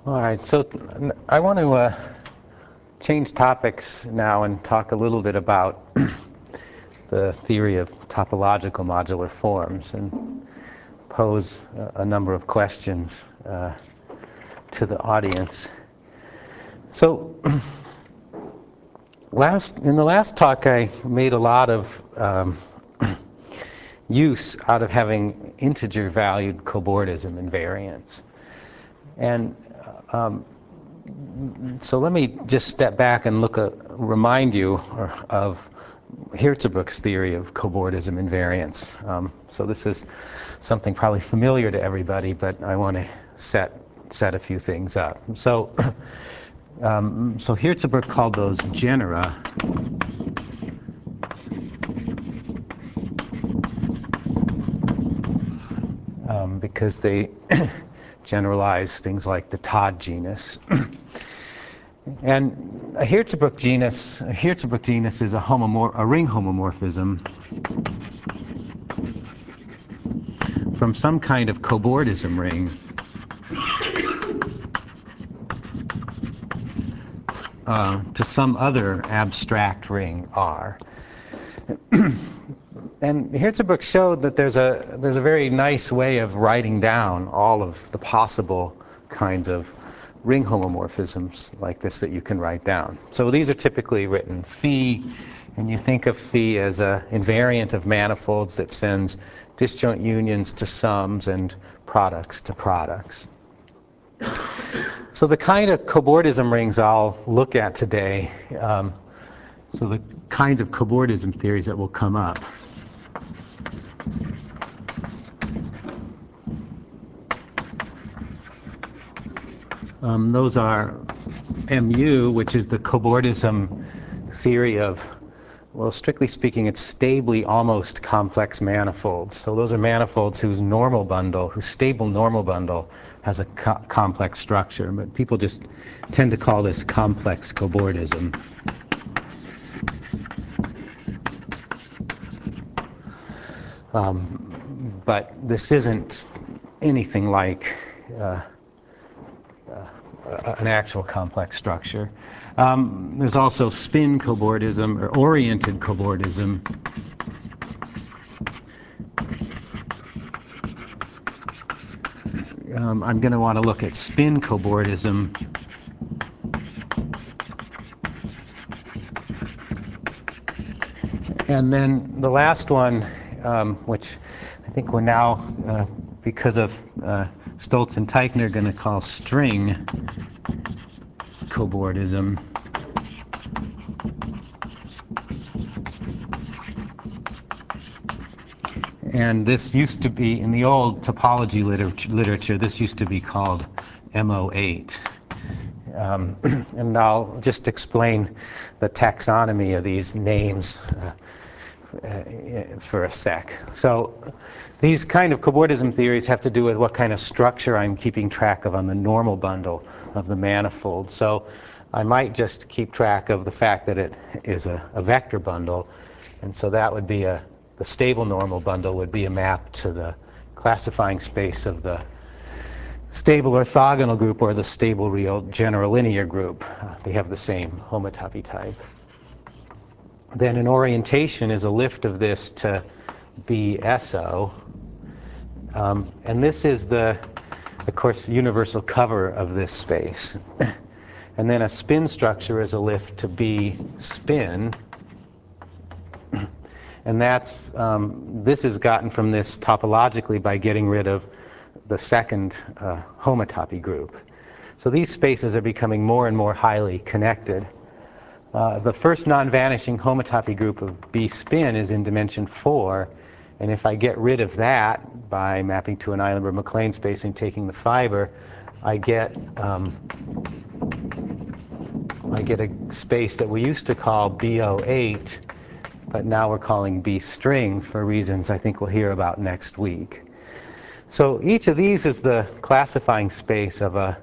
All right, so I want to change topics now and talk a little bit about the theory of topological modular forms and pose a number of questions to the audience. So in the last talk I made a lot of use out of having integer valued cobordism invariance. And so let me just step back and remind you of Hirzebruch's theory of cobordism invariance. So this is something probably familiar to everybody, but I want to set a few things up. So Hirzebruch called those genera. Because they generalize things like the Todd genus. And a Hirzebruch genus is a ring homomorphism from some kind of cobordism ring to some other abstract ring R. And Hirzebruch showed that there's a very nice way of writing down all of the possible kinds of ring homomorphisms like this that you can write down. So these are typically written phi, and you think of phi as an invariant of manifolds that sends disjoint unions to sums and products to products. So the kind of cobordism rings I'll look at today, so the kinds of cobordism theories that will come up. Those are MU, which is the cobordism theory of, well, strictly speaking, it's stably almost complex manifolds. So those are manifolds whose stable normal bundle has a complex structure. But people just tend to call this complex cobordism. But this isn't anything like an actual complex structure. There's also spin cobordism or oriented cobordism. I'm going to want to look at spin cobordism. And then the last one, which I think we're now, because of Stolz and Teichner, going to call string cobordism. And this used to be, in the old topology literature, this used to be called MO8. And I'll just explain the taxonomy of these names for a sec. So these kind of cobordism theories have to do with what kind of structure I'm keeping track of on the normal bundle of the manifold. So I might just keep track of the fact that it is a vector bundle, and so that would be the stable normal bundle would be a map to the classifying space of the stable orthogonal group or the stable real general linear group. They have the same homotopy type. Then an orientation is a lift of this to BSO. And this is of course, universal cover of this space. And then a spin structure is a lift to B spin. And this is gotten from this topologically by getting rid of the second homotopy group. So these spaces are becoming more and more highly connected. The first non-vanishing homotopy group of B spin is in dimension 4, and if I get rid of that by mapping to an Eilenberg-MacLane space and taking the fiber, I get a space that we used to call BO8, but now we're calling B string for reasons I think we'll hear about next week. So each of these is the classifying space of a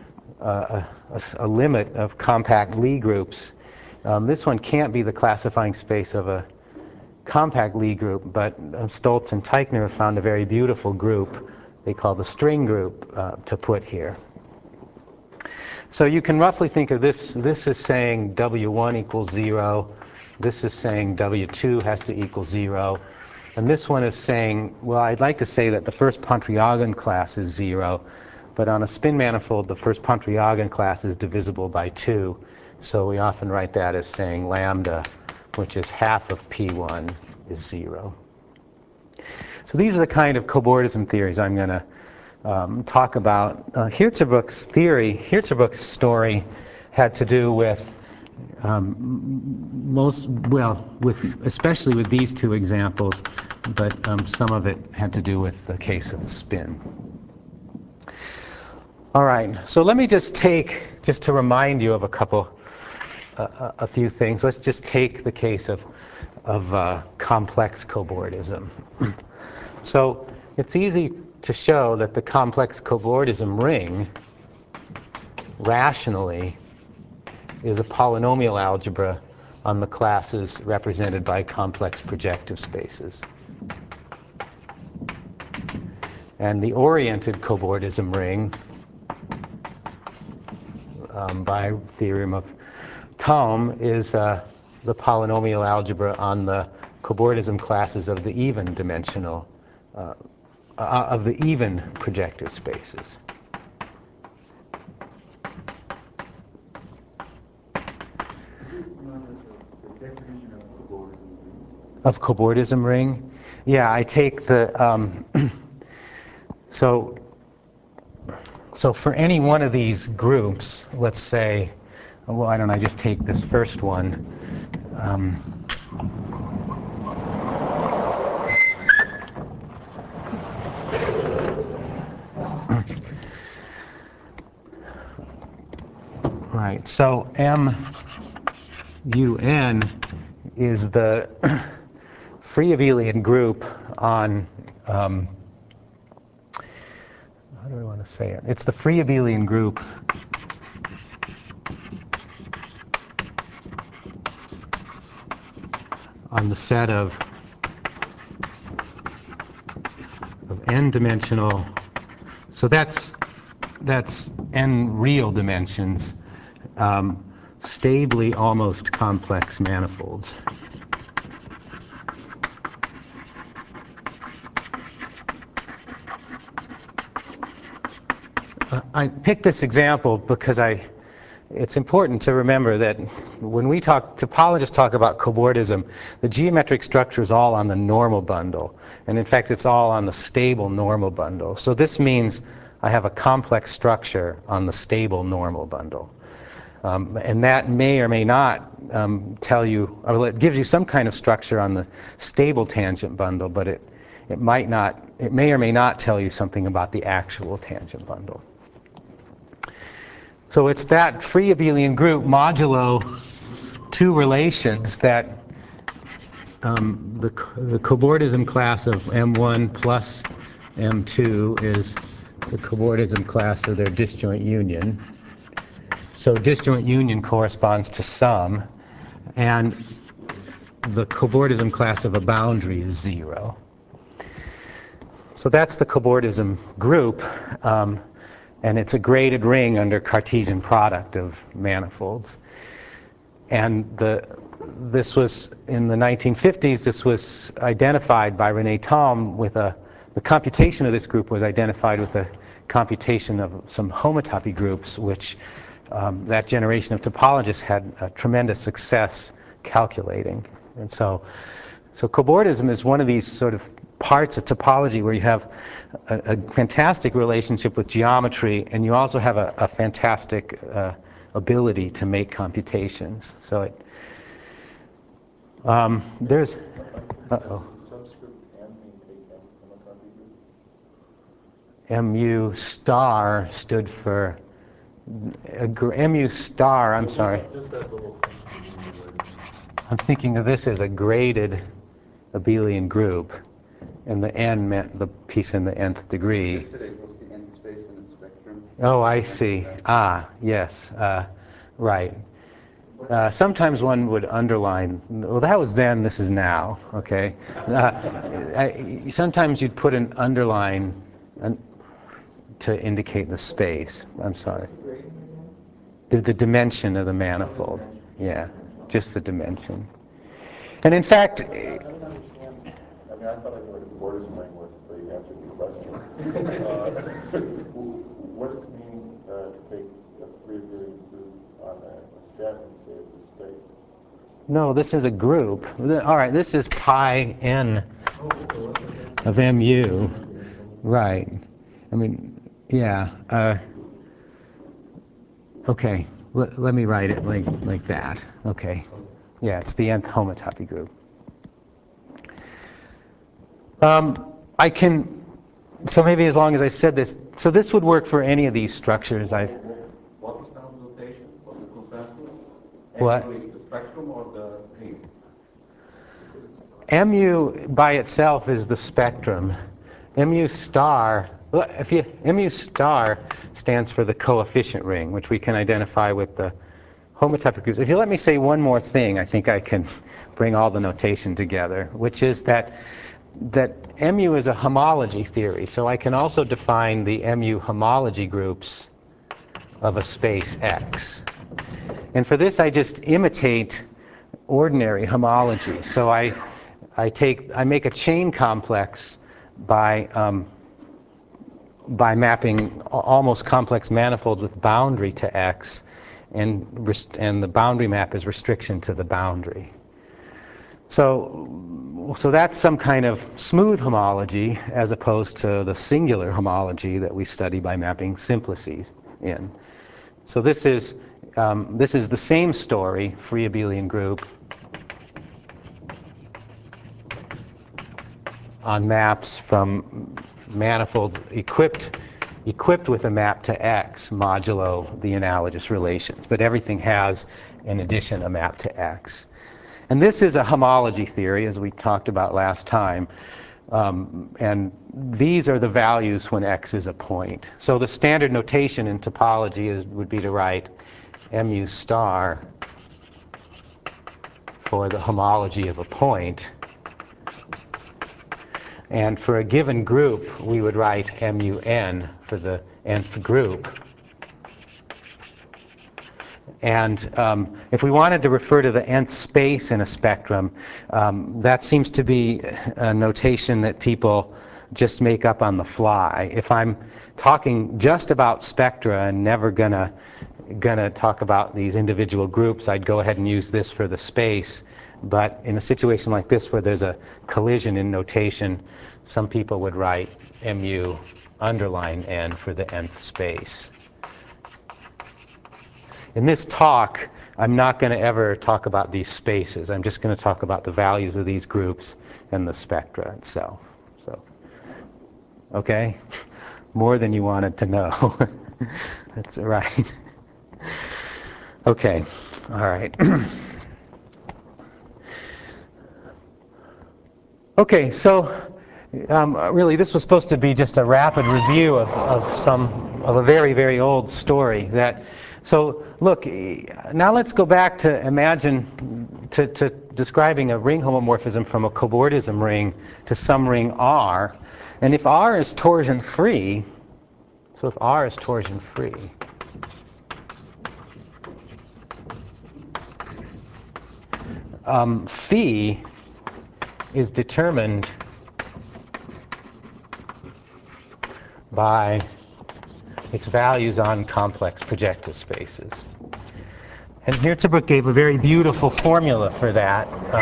limit of compact Lie groups. This one can't be the classifying space of a compact Lie group, but Stolz and Teichner have found a very beautiful group they call the string group to put here. So you can roughly think of this. This is saying W1 equals 0. This is saying W2 has to equal 0. And this one is saying, well, I'd like to say that the first Pontryagin class is 0. But on a spin manifold, the first Pontryagin class is divisible by 2. So we often write that as saying lambda, which is half of P1, is 0. So these are the kind of cobordism theories I'm going to talk about. Hirzebruch's theory, Hirzebruch's story had to do with especially with these two examples, but some of it had to do with the case of the spin. All right, so let me just to remind you of a few things. Let's just take the case of complex cobordism. So it's easy to show that the complex cobordism ring rationally is a polynomial algebra on the classes represented by complex projective spaces. And the oriented cobordism ring, by theorem of Thom, is the polynomial algebra on the cobordism classes of the even dimensional of the even projective spaces. Of cobordism ring? Yeah, I take the so for any one of these groups, let's say, well, why don't I just take this first one? Right, so MUN is the free abelian group on, how do I want to say it? It's the free abelian group on the set of n-dimensional, so that's n real dimensions, stably almost complex manifolds. I picked this example because it's important to remember that when topologists talk about cobordism, the geometric structure is all on the normal bundle. And in fact, it's all on the stable normal bundle. So this means I have a complex structure on the stable normal bundle. And that may or may not tell you, or it gives you some kind of structure on the stable tangent bundle, but it may or may not tell you something about the actual tangent bundle. So it's that free abelian group modulo two relations that the cobordism class of M1 plus M2 is the cobordism class of their disjoint union. So disjoint union corresponds to sum, and the cobordism class of a boundary is 0. So that's the cobordism group, and it's a graded ring under Cartesian product of manifolds. And this was, in the 1950s, this was identified by René Thom with the computation of this group was identified with a computation of some homotopy groups, which that generation of topologists had a tremendous success calculating. And so cobordism is one of these sort of parts of topology where you have a fantastic relationship with geometry, and you also have a fantastic ability to make computations. So there's MU star stood for MU star, I'm sorry. I'm thinking of this as a graded abelian group, and the n meant the piece in the nth degree. Oh, I see. Ah, yes, right. Sometimes one would underline, well, that was then, this is now, okay? Sometimes you'd put an underline to indicate the space. I'm sorry. The dimension of the manifold. Yeah, just the dimension. And in fact, I don't understand. I mean, I thought I knew what a cubordism ring was, but you answered the question. What does it mean to take a three-abelian group on a set and say it's a space? no, this is a group. All right, this is pi n of mu. Right. I mean, yeah. Okay, let me write it like that. Okay. Yeah, it's the nth homotopy group. I can, so maybe as long as I said this, so this would work for any of these structures. What is now the notation of the consensus? What? Mu is the spectrum or the ring? Mu by itself is the spectrum. Mu star, mu star stands for the coefficient ring, which we can identify with the homotopy groups. If you let me say one more thing, I think I can bring all the notation together, which is that mu is a homology theory. So I can also define the mu homology groups of a space X. And for this, I just imitate ordinary homology. So I make a chain complex by mapping almost complex manifolds with boundary to X, and the boundary map is restriction to the boundary. So that's some kind of smooth homology as opposed to the singular homology that we study by mapping simplices in. So this is the same story, free abelian group on maps from manifolds equipped with a map to X modulo the analogous relations. But everything has, in addition, a map to X. And this is a homology theory, as we talked about last time. And these are the values when X is a point. So the standard notation in topology would be to write mu star for the homology of a point. And for a given group, we would write mun for the nth group. And if we wanted to refer to the nth space in a spectrum, that seems to be a notation that people just make up on the fly. If I'm talking just about spectra and never gonna talk about these individual groups, I'd go ahead and use this for the space. But in a situation like this where there's a collision in notation, some people would write mu underline n for the nth space. In this talk, I'm not going to ever talk about these spaces. I'm just going to talk about the values of these groups and the spectra itself. So, okay? More than you wanted to know. That's right. Okay, all right. Okay, so really this was supposed to be just a rapid review of a very, very old story. So look, now let's go back to imagine to describing a ring homomorphism from a cobordism ring to some ring R. And if R is torsion free, so if R is torsion free, phi is determined by its values on complex projective spaces. And Hirzebruch gave a very beautiful formula for that,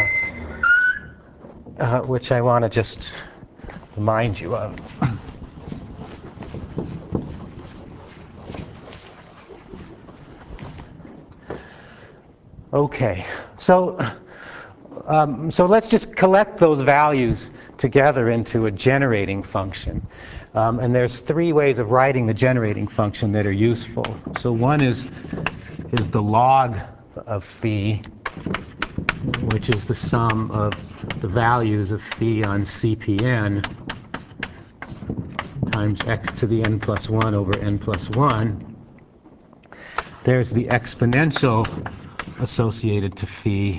which I want to just remind you of. Okay, so let's just collect those values together into a generating function. And there's three ways of writing the generating function that are useful. So one is the log of phi, which is the sum of the values of phi on CPN times x to the n plus 1 over n plus 1. There's the exponential associated to phi,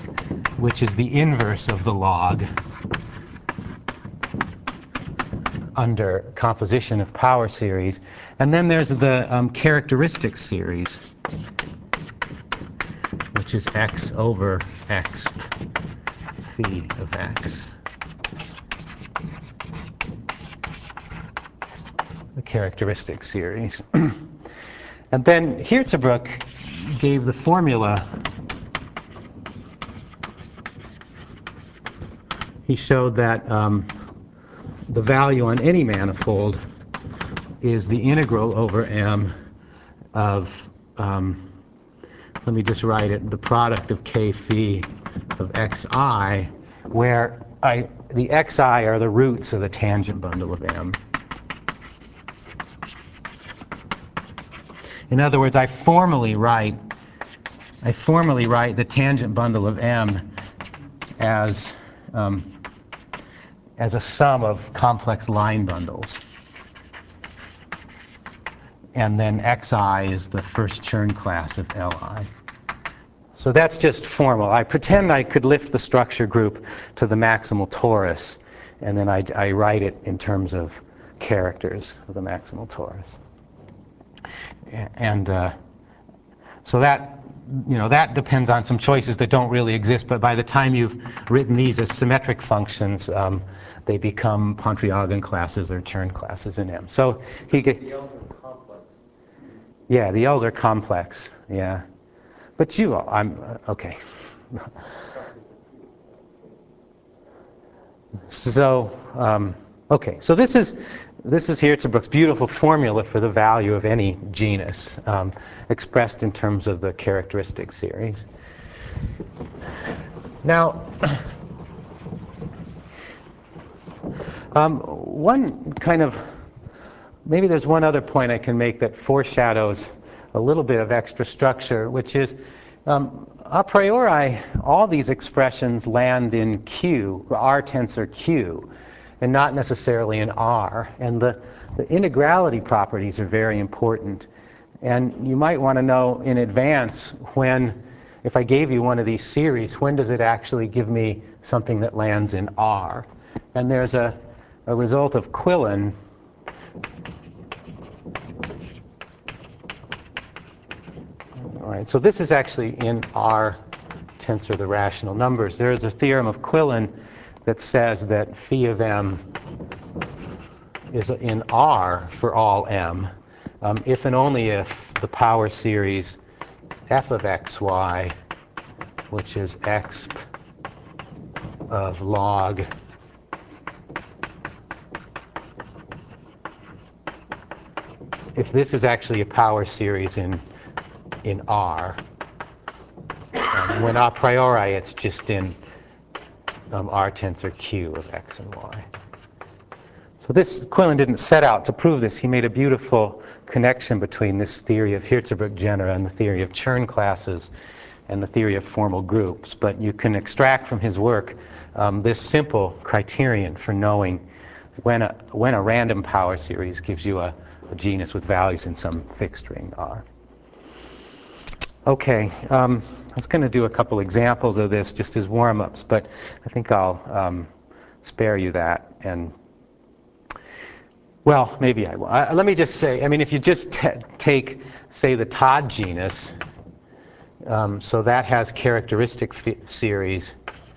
which is the inverse of the log under composition of power series. And then there's the characteristic series, which is x over x phi of x. The characteristic series. And then Hirzebruch gave the formula. He showed that the value on any manifold is the integral over M of, let me just write it, the product of k phi of xi, where the xi are the roots of the tangent bundle of M. In other words, I formally write the tangent bundle of M as a sum of complex line bundles. And then xi is the first Chern class of Li. So that's just formal. I pretend I could lift the structure group to the maximal torus, and then I write it in terms of characters of the maximal torus. And so that, that depends on some choices that don't really exist, but by the time you've written these as symmetric functions, they become Pontryagin classes or Chern classes in M. So he get, The L's are complex. yeah, the L's are complex, yeah. But okay. So, okay, so this is Hirzebruch's beautiful formula for the value of any genus, expressed in terms of the characteristic series. Now, maybe there's one other point I can make that foreshadows a little bit of extra structure, which is a priori, all these expressions land in Q, R tensor Q, and not necessarily in R. And the integrality properties are very important. And you might want to know in advance when, if I gave you one of these series, when does it actually give me something that lands in R? And there's a result of Quillen. All right, so this is actually in R tensor, the rational numbers. There is a theorem of Quillen that says that phi of M is in R for all M, if and only if the power series f of xy, which is exp of log if this is actually a power series in R, when a priori it's just in R tensor Q of x and y. So this, Quillen didn't set out to prove this. He made a beautiful connection between this theory of Hirzebruch genera and the theory of Chern classes and the theory of formal groups. But you can extract from his work this simple criterion for knowing when a random power series gives you a genus with values in some fixed ring R. Okay, I was going to do a couple examples of this just as warm-ups, but I think I'll spare you that. And well, maybe I will. Let me just say, I mean, if you just take, say, the Todd genus, so that has characteristic series.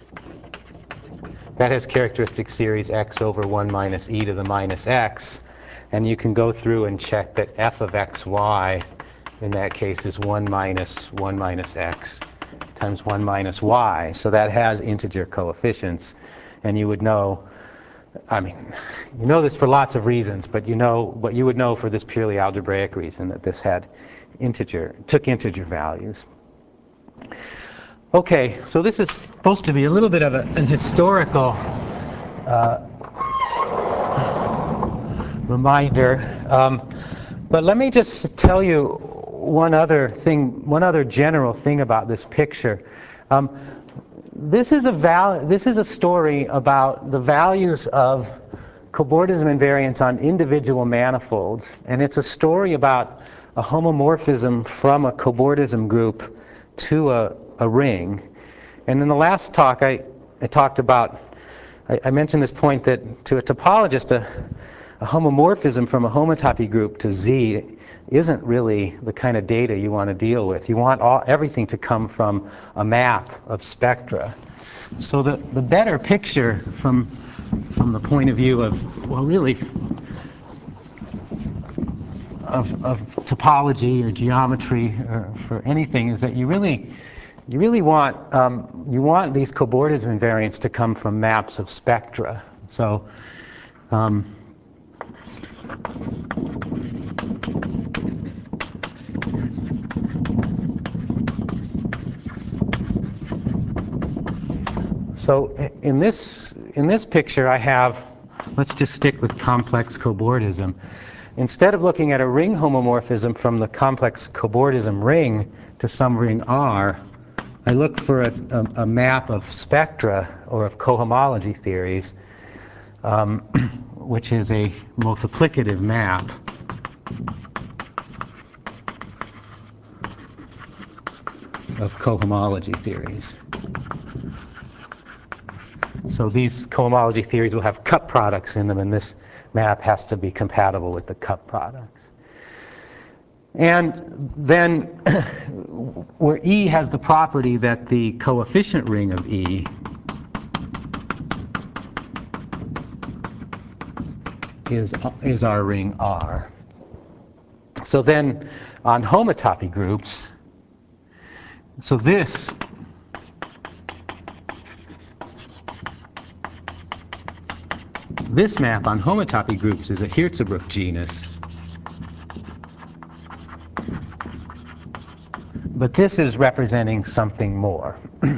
That has characteristic series x over 1 minus e to the minus x. And you can go through and check that f of xy, in that case, is 1 minus x times 1 minus y. So that has integer coefficients. And you would know, I mean, you know this for lots of reasons, but you know what you would know for this purely algebraic reason, that this had took integer values. Okay, so this is supposed to be a little bit of an historical reminder. But let me just tell you one other general thing about this picture. This is a story about the values of cobordism invariance on individual manifolds, and it's a story about a homomorphism from a cobordism group to a ring. And in the last talk, I talked about, I mentioned this point that to a topologist, a homomorphism from a homotopy group to Z isn't really the kind of data you want to deal with. You want everything to come from a map of spectra. So the better picture from the point of view of, well, really, of topology or geometry or for anything is that you really want these cobordism invariants to come from maps of spectra. So so in this picture I have, let's just stick with complex cobordism. Instead of looking at a ring homomorphism from the complex cobordism ring to some ring R, I look for a map of spectra or of cohomology theories, which is a multiplicative map of cohomology theories. So these cohomology theories will have cup products in them, and this map has to be compatible with the cup products. And then where E has the property that the coefficient ring of E is our ring R. So then on homotopy groups, so this map on homotopy groups is a Hirzebruch genus. But this is representing something more.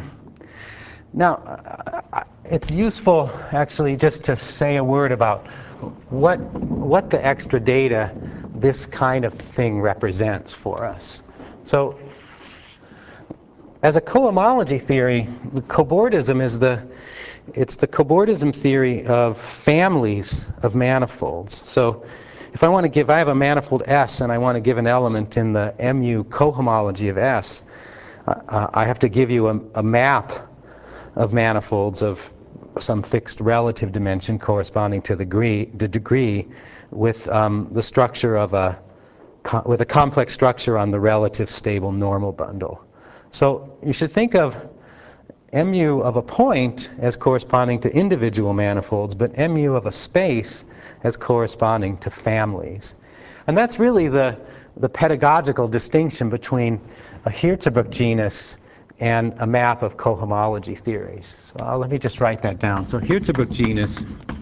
Now, it's useful actually just to say a word about what the extra data this kind of thing represents for us. So as a cohomology theory, the cobordism is it's the cobordism theory of families of manifolds. So if I have a manifold S and I want to give an element in the mu cohomology of S, I have to give you a map of manifolds of some fixed relative dimension corresponding to the degree with the structure of with a complex structure on the relative stable normal bundle. So you should think of mu of a point as corresponding to individual manifolds, but mu of a space as corresponding to families. And that's really the pedagogical distinction between a Hirzebruch genus and a map of cohomology theories. So let me just write that down. So Hirzebruch genus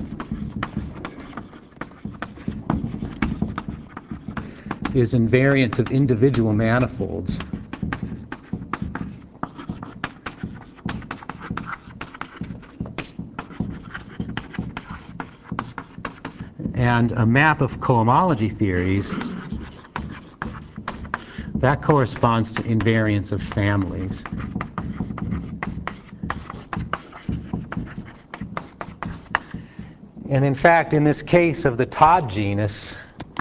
is invariance of individual manifolds. And a map of cohomology theories, that corresponds to invariance of families. And in fact, in this case of the Todd genus,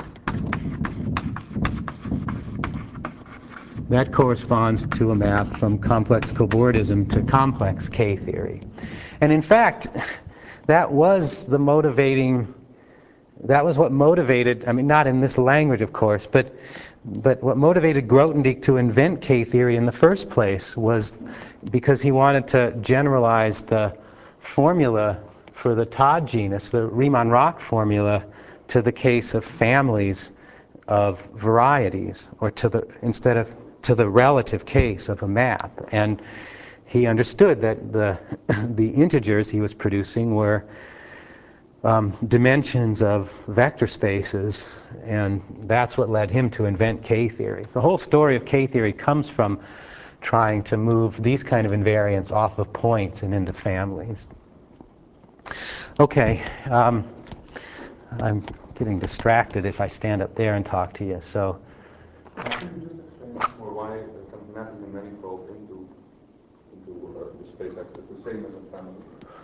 that corresponds to a map from complex cobordism to complex K theory. And in fact, that was what motivated, I mean, not in this language, of course, but what motivated Grothendieck to invent K theory in the first place was because he wanted to generalize the formula for the Todd genus, the Riemann-Roch formula, to the case of families of varieties, or to the relative case of a map. And he understood that the integers he was producing were dimensions of vector spaces, and that's what led him to invent K theory. The whole story of K theory comes from trying to move these kind of invariants off of points and into families. Okay, I'm getting distracted if I stand up there and talk to you, so. Could you just explain more why mapping the manifold into the space X is the same as a family?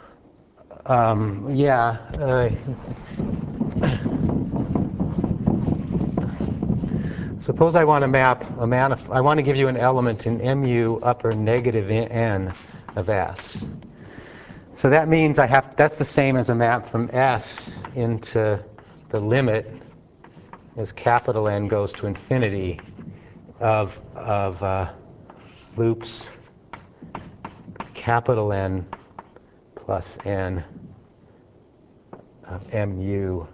Suppose I want to map a manifold. I want to give you an element in mu upper negative n of S. So that means that's the same as a map from S into the limit as capital N goes to infinity of loops capital N plus N of mu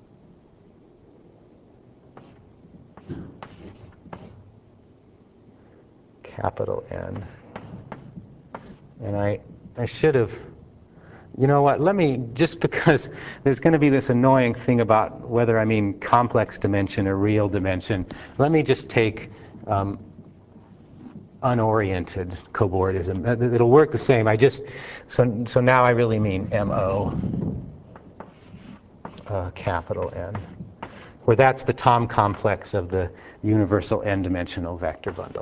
capital N. And I should have, you know what, let me, just because there's going to be this annoying thing about whether I mean complex dimension or real dimension, let me just take unoriented cobordism. It'll work the same. So now I really mean MO capital N, where that's the Thom complex of the universal n-dimensional vector bundle.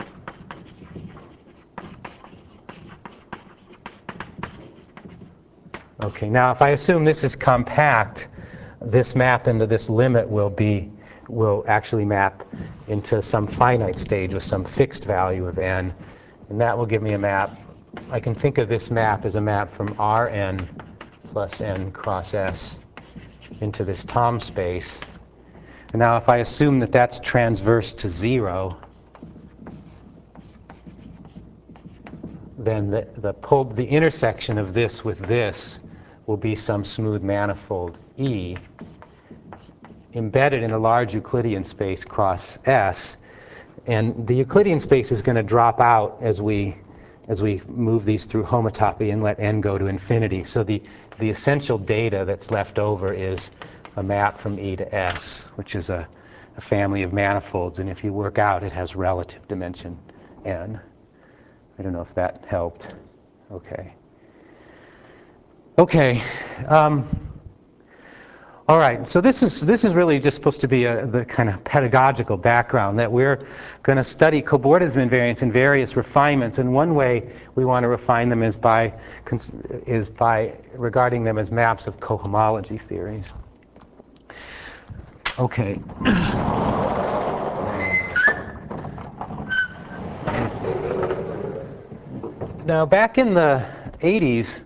Okay, now if I assume this is compact, this map into this limit will actually map into some finite stage with some fixed value of n, and that will give me a map. I can think of this map as a map from Rn plus n cross S into this Thom space. And now if I assume that that's transverse to 0, then the intersection of this with this will be some smooth manifold E embedded in a large Euclidean space cross S. And the Euclidean space is going to drop out as we move these through homotopy and let n go to infinity. So the essential data that's left over is a map from E to S, which is a family of manifolds. And if you work out, it has relative dimension n. I don't know if that helped. Okay. Okay. All right. So this is really just supposed to be the kind of pedagogical background that we're going to study cobordism invariants in various refinements. And one way we want to refine them is by regarding them as maps of cohomology theories. Okay. Now, back in the 80s,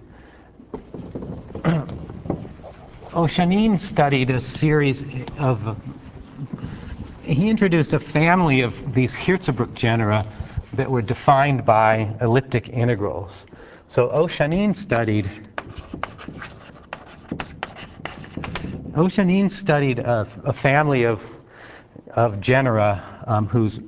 Oshanin studied a series of, he introduced a family of these Hirzebruch genera that were defined by elliptic integrals. So Oshanin studied a family of genera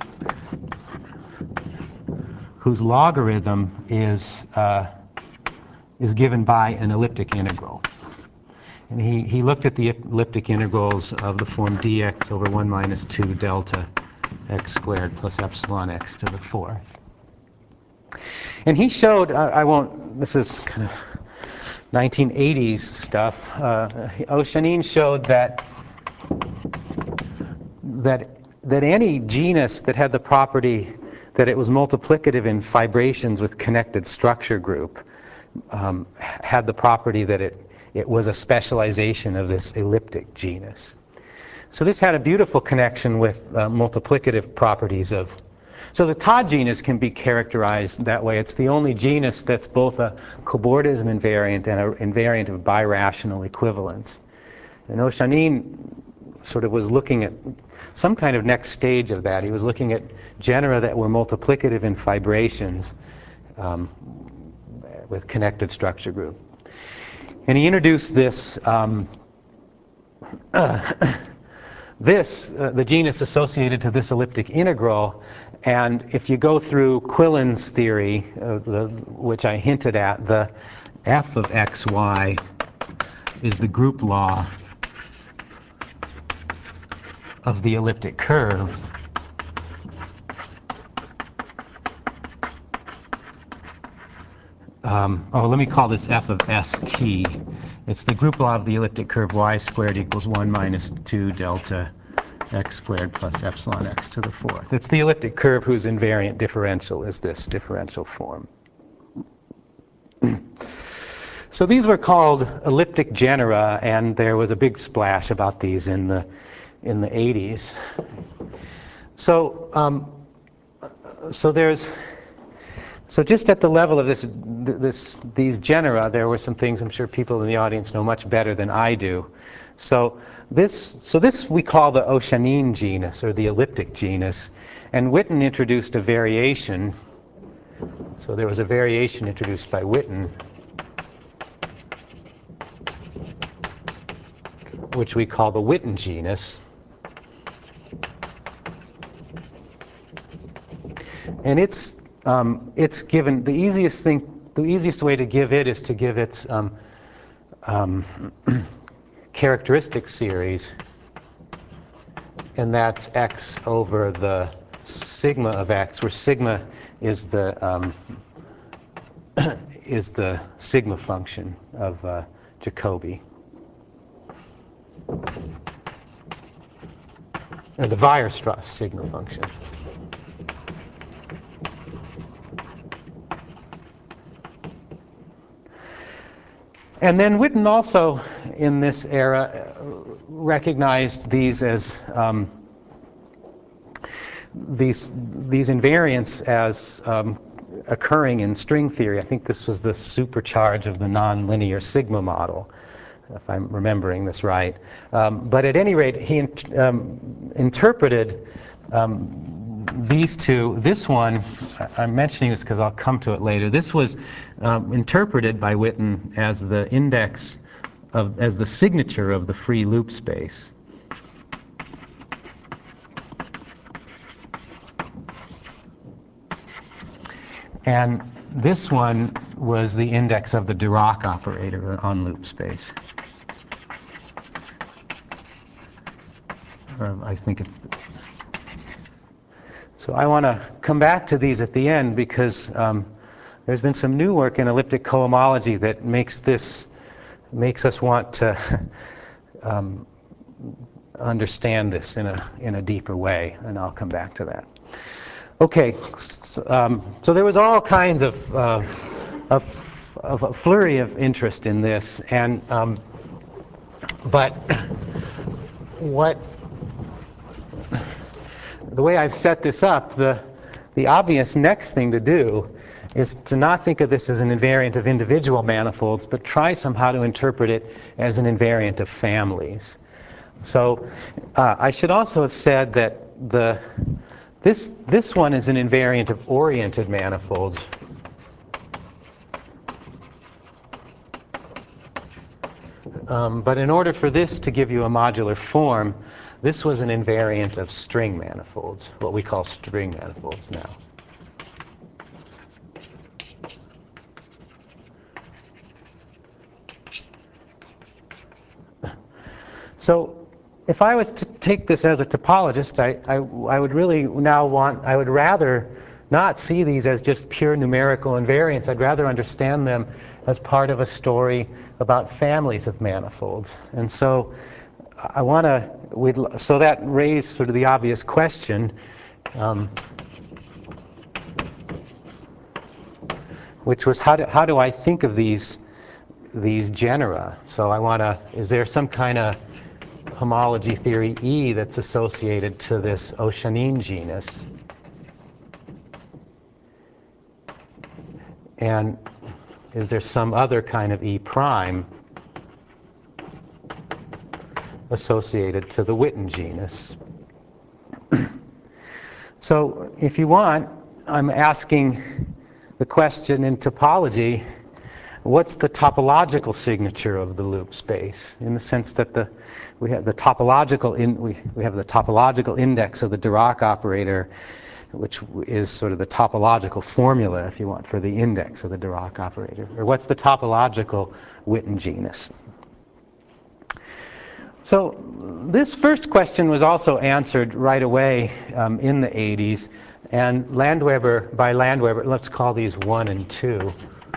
whose logarithm is given by an elliptic integral. And he looked at the elliptic integrals of the form dx over 1 minus 2 delta x squared plus epsilon x to the 4th. And he showed, this is kind of 1980s stuff. Oshanin showed that any genus that had the property that it was multiplicative in fibrations with connected structure group had the property that it was a specialization of this elliptic genus. So this had a beautiful connection with multiplicative properties of. So the Todd genus can be characterized that way. It's the only genus that's both a cobordism invariant and an invariant of birational equivalence. And Oshanin sort of was looking at some kind of next stage of that. He was looking at genera that were multiplicative in fibrations with connected structure group. And he introduced this, the genus associated to this elliptic integral. And if you go through Quillen's theory, which I hinted at, the f of xy is the group law of the elliptic curve. Let me call this f of st. It's the group law of the elliptic curve y squared equals 1 minus 2 delta x squared plus epsilon x to the 4th. It's the elliptic curve whose invariant differential is this differential form. So these were called elliptic genera, and there was a big splash about these in the 80s. So just at the level of these genera, there were some things I'm sure people in the audience know much better than I do. So this we call the Oceanine genus, or the elliptic genus. And Witten introduced a variation. So there was a variation introduced by Witten, which we call the Witten genus. And it's given, the easiest way to give it is to give its characteristic series, and that's x over the sigma of x, where sigma is the sigma function of Jacobi, or the Weierstrass sigma function. And then Witten also, in this era, recognized these as these invariants as occurring in string theory. I think this was the supercharge of the nonlinear sigma model, if I'm remembering this right. But at any rate, he interpreted these two. This one, I'm mentioning this because I'll come to it later. This was interpreted by Witten as the index as the signature of the free loop space. And this one was the index of the Dirac operator on loop space. I think it's. So I want to come back to these at the end because there's been some new work in elliptic cohomology that makes us want to understand this in a deeper way, and I'll come back to that. Okay, so there was all kinds of a flurry of interest in this, and but the way I've set this up, the obvious next thing to do is to not think of this as an invariant of individual manifolds, but try somehow to interpret it as an invariant of families. So I should also have said that this one is an invariant of oriented manifolds. But in order for this to give you a modular form, this was an invariant of string manifolds, what we call string manifolds now. So if I was to take this as a topologist, I would really now I would rather not see these as just pure numerical invariants. I'd rather understand them as part of a story about families of manifolds. And so I want to, so that raised sort of the obvious question, which was how do I think of these genera? So I want to, is there some kind of homology theory E that's associated to this Oceanine genus? And is there some other kind of E prime associated to the Witten genus? So if you want, I'm asking the question in topology, what's the topological signature of the loop space? In the sense that we have the topological index of the Dirac operator, which is sort of the topological formula, if you want, for the index of the Dirac operator. Or what's the topological Witten genus? So this first question was also answered right away in the 80s. And by Landweber, let's call these 1 and 2.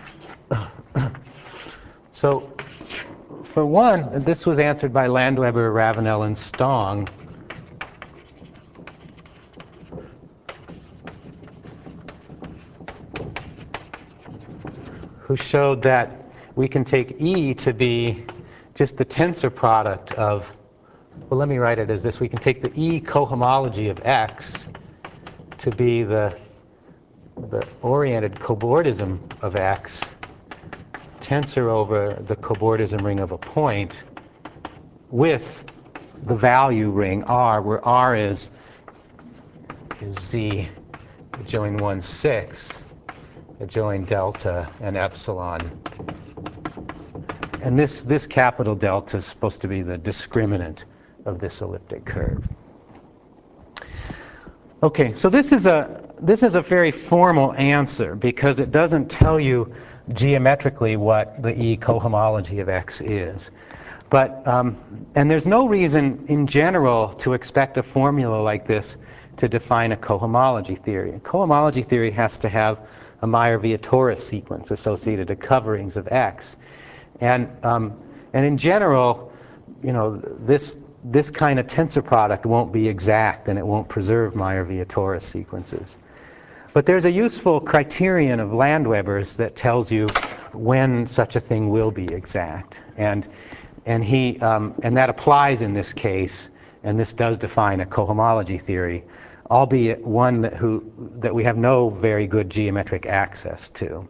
So for 1, this was answered by Landweber, Ravenel, and Stong. Who showed that we can take E to be just the tensor product of, well, let me write it as this. We can take the E cohomology of X to be the oriented cobordism of X, tensor over the cobordism ring of a point, with the value ring R, where R is Z adjoin 1, 6, adjoin delta and epsilon. And this capital delta is supposed to be the discriminant of this elliptic curve. Okay, so this is a very formal answer because it doesn't tell you geometrically what the E cohomology of X is. But, and there's no reason in general to expect a formula like this to define a cohomology theory. A cohomology theory has to have a Meyer-Vietoris sequence associated to coverings of X. And in general, you know, this kind of tensor product won't be exact and it won't preserve Meyer-Vietoris sequences. But there's a useful criterion of Landweber's that tells you when such a thing will be exact. And that applies in this case, and this does define a cohomology theory, albeit one that we have no very good geometric access to.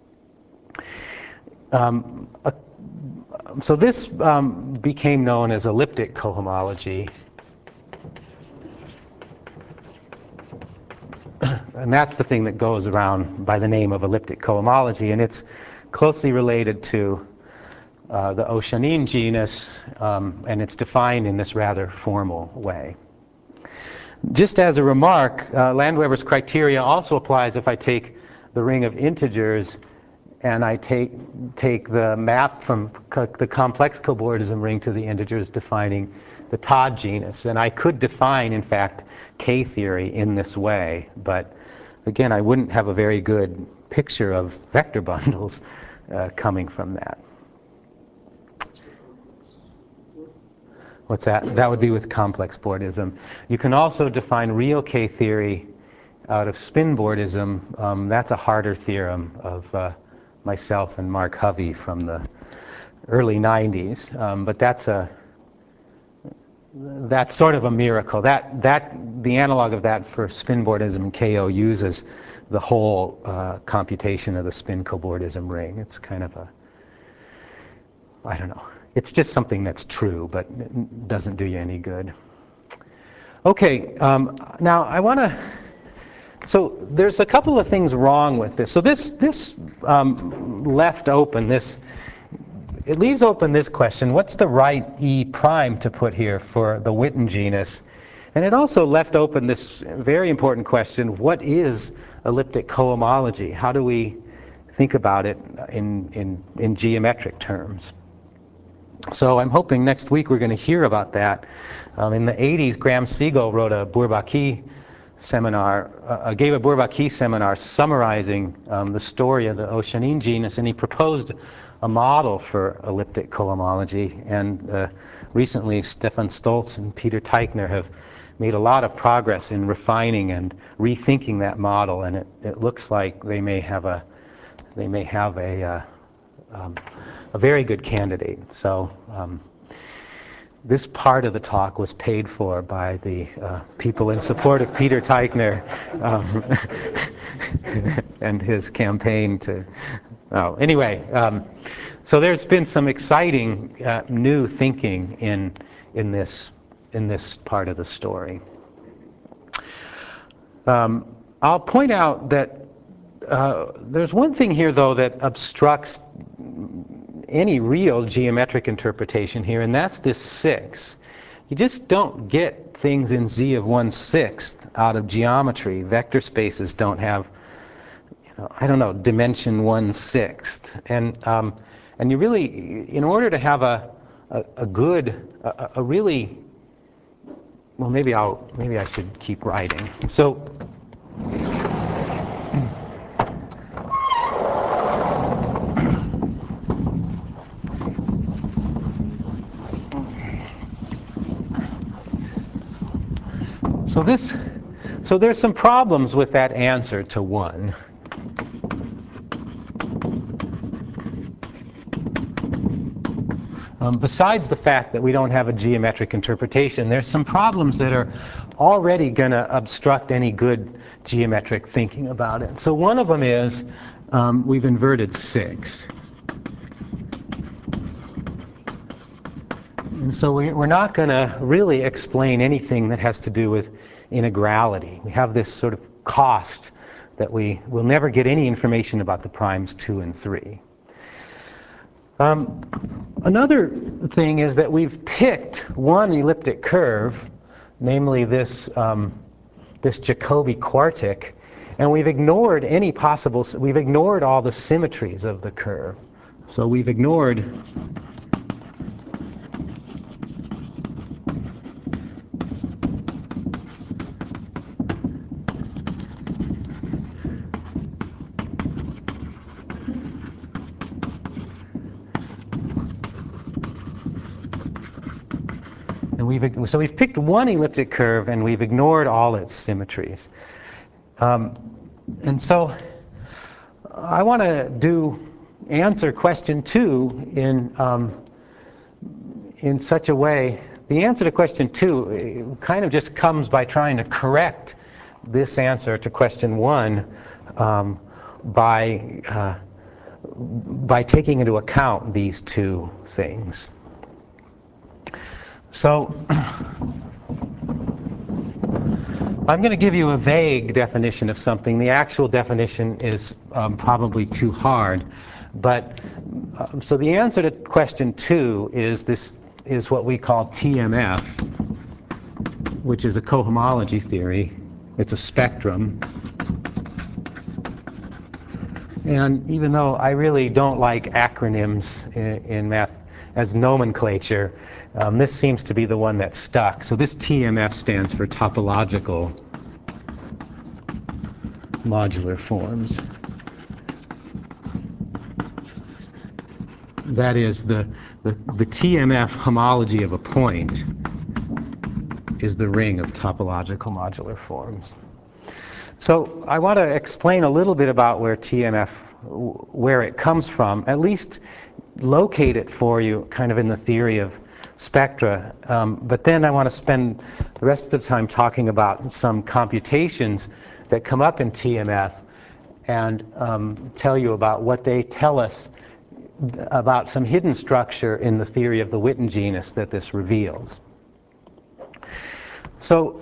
So this became known as elliptic cohomology. And that's the thing that goes around by the name of elliptic cohomology. And it's closely related to the Oceanine genus, and it's defined in this rather formal way. Just as a remark, Landweber's criteria also applies if I take the ring of integers and I take the map from the complex cobordism ring to the integers defining the Todd genus. And I could define, in fact, K-theory in this way. But again, I wouldn't have a very good picture of vector bundles coming from that. What's that? That would be with complex boardism. You can also define real K-theory out of spin boardism. That's a harder theorem of myself and Mark Hovey from the early 90s. But that's sort of a miracle. The analog of that for spin boardism and KO uses the whole computation of the spin cobordism ring. It's kind of I don't know. It's just something that's true, but it doesn't do you any good. Okay, now I want to. So there's a couple of things wrong with this. So this left open this. It leaves open this question: what's the right E prime to put here for the Witten genus? And it also left open this very important question: what is elliptic cohomology? How do we think about it in geometric terms? So I'm hoping next week we're going to hear about that. In the 80s, Graham Siegel wrote a Bourbaki seminar, gave a Bourbaki seminar summarizing the story of the Oceanine genus, and he proposed a model for elliptic cohomology. And recently, Stefan Stolz and Peter Teichner have made a lot of progress in refining and rethinking that model, and it looks like they may have a very good candidate. So this part of the talk was paid for by the people in support of Peter Teichner and his campaign to. Oh, anyway, so there's been some exciting new thinking in this part of the story. I'll point out that there's one thing here, though, that obstructs any real geometric interpretation here, and that's this 6. You just don't get things in Z of 1/6 out of geometry. Vector spaces don't have, I don't know, dimension 1/6. And you really, in order to have a really, well, maybe I should keep writing. So. So there's some problems with that answer to 1. Besides the fact that we don't have a geometric interpretation, there's some problems that are already going to obstruct any good geometric thinking about it. So one of them is we've inverted 6. And so we're not going to really explain anything that has to do with integrality. We have this sort of cost that we will never get any information about the primes 2 and 3. Another thing is that we've picked one elliptic curve, namely this Jacobi quartic, and we've ignored we've ignored all the symmetries of the curve. So we've ignored so we've picked one elliptic curve and we've ignored all its symmetries. And so I want to answer question 2 in such a way. The answer to question 2 kind of just comes by trying to correct this answer to question 1 by taking into account these two things. So I'm going to give you a vague definition of something. The actual definition is probably too hard. But so the answer to question 2 is what we call TMF, which is a cohomology theory. It's a spectrum. And even though I really don't like acronyms in math as nomenclature, this seems to be the one that stuck. So this TMF stands for topological modular forms. That is, the TMF homology of a point is the ring of topological modular forms. So I want to explain a little bit about where TMF, where it comes from, at least locate it for you kind of in the theory of spectra. But then I want to spend the rest of the time talking about some computations that come up in TMF and tell you about what they tell us about some hidden structure in the theory of the Witten genus that this reveals. So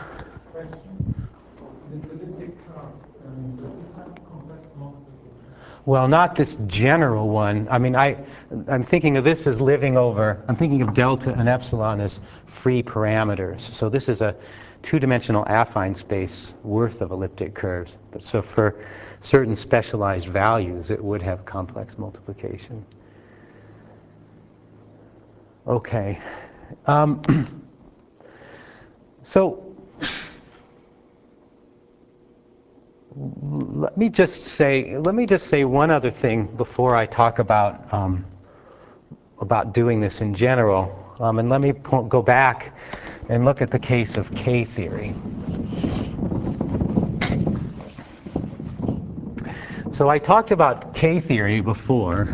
well, not this general one. I mean, I'm thinking of this as living over, I'm thinking of delta and epsilon as free parameters. So this is a two-dimensional affine space worth of elliptic curves. But so for certain specialized values, it would have complex multiplication. Okay. So let me just say one other thing before I talk about doing this in general. And let me go back and look at the case of K-theory. So I talked about K-theory before.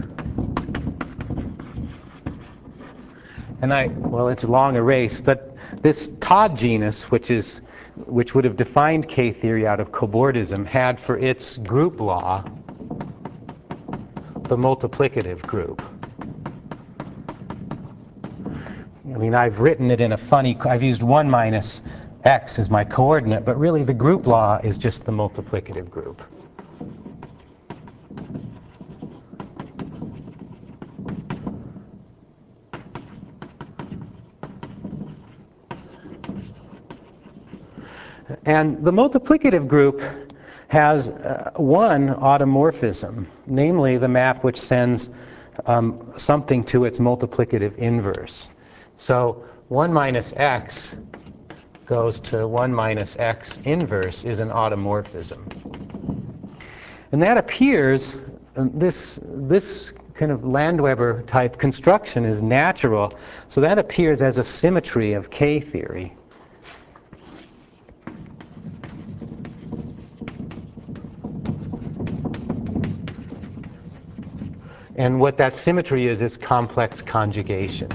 And well, it's a long erase, but this Todd genus, which would have defined K-theory out of cobordism, had for its group law the multiplicative group. I mean, I've written it in a funny, I've used 1 minus x as my coordinate, but really the group law is just the multiplicative group. And the multiplicative group has one automorphism, namely the map which sends something to its multiplicative inverse. So 1 minus x goes to 1 minus x inverse is an automorphism. And that appears, this kind of Landweber type construction is natural, so that appears as a symmetry of K-theory. And what that symmetry is complex conjugation.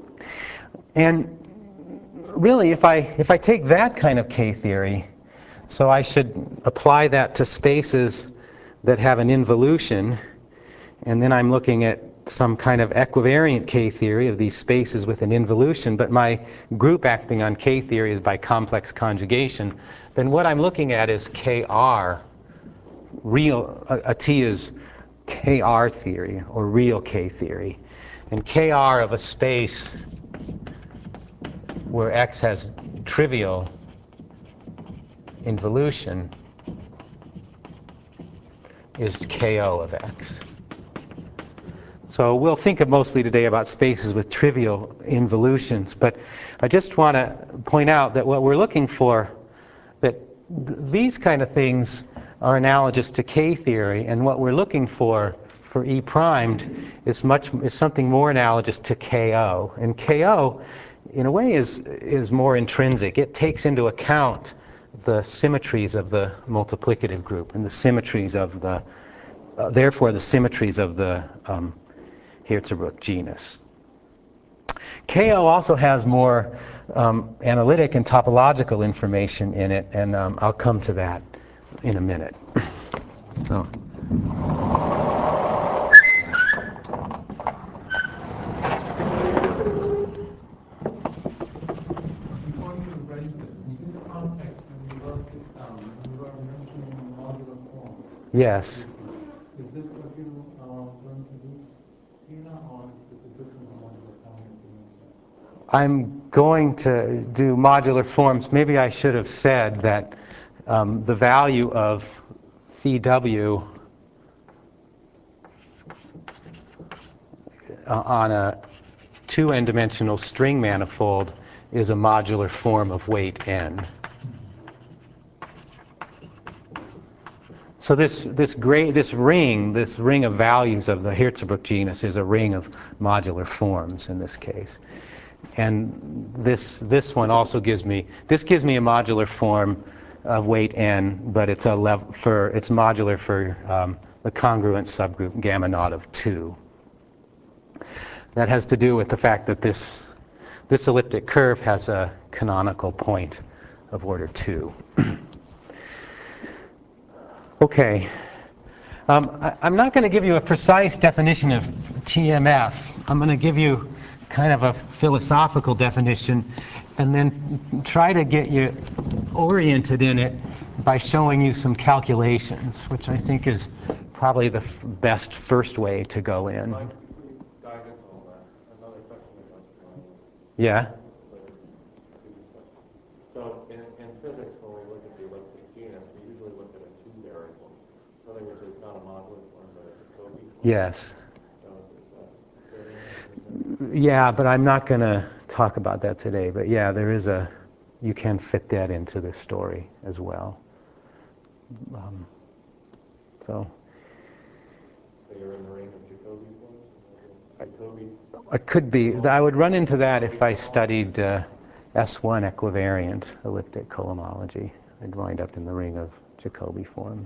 And really, if I take that kind of K-theory, So I should apply that to spaces that have an involution, and then I'm looking at some kind of equivariant K-theory of these spaces with an involution, but my group acting on K-theory is by complex conjugation. Then what I'm looking at is KR, real, a T is KR theory, or real K-theory. And KR of a space where X has trivial involution is KO of X. So we'll think mostly today about spaces with trivial involutions, but I just want to point out that what we're looking for, that these kind of things are analogous to K-theory, and what we're looking for E primed is something more analogous to KO. And KO, in a way, is more intrinsic. It takes into account the symmetries of the multiplicative group and the symmetries of the, therefore the symmetries of the Hirzebruch genus. KO also has more analytic and topological information in it, and I'll come to that in a minute. So. Before you raised it, in this context, when you wrote this down, you were mentioning modular form. Yes. Is this what you are going to do, Tina, or is it a different modular form that you mentioned? I'm going to do modular forms. Maybe I should have said that the value of phi w on a 2 n-dimensional string manifold is a modular form of weight n. So this ring of values of the Hirzebruch genus is a ring of modular forms in this case. And this one also gives me a modular form of weight n, but it's modular for the congruent subgroup gamma naught of 2. That has to do with the fact that this elliptic curve has a canonical point of order 2. Okay. I'm not going to give you a precise definition of TMF. I'm going to give you kind of a philosophical definition and then try to get you oriented in it by showing you some calculations, which I think is probably the best first way to go in. Dive into all that. Another question about Yeah? So in physics, when we look at the elliptic genus, we usually look at a 2 variable. In other words, it's not a modular form, but a Jacobi form. Yes. So is that Yeah, but I'm not going to talk about that today. But yeah, you can fit that into this story as well. So you're in the range of Jacobi forms? Jacobi? it could be. I would run into that if I studied S1 equivariant elliptic cohomology. I'd wind up in the ring of Jacobi forms.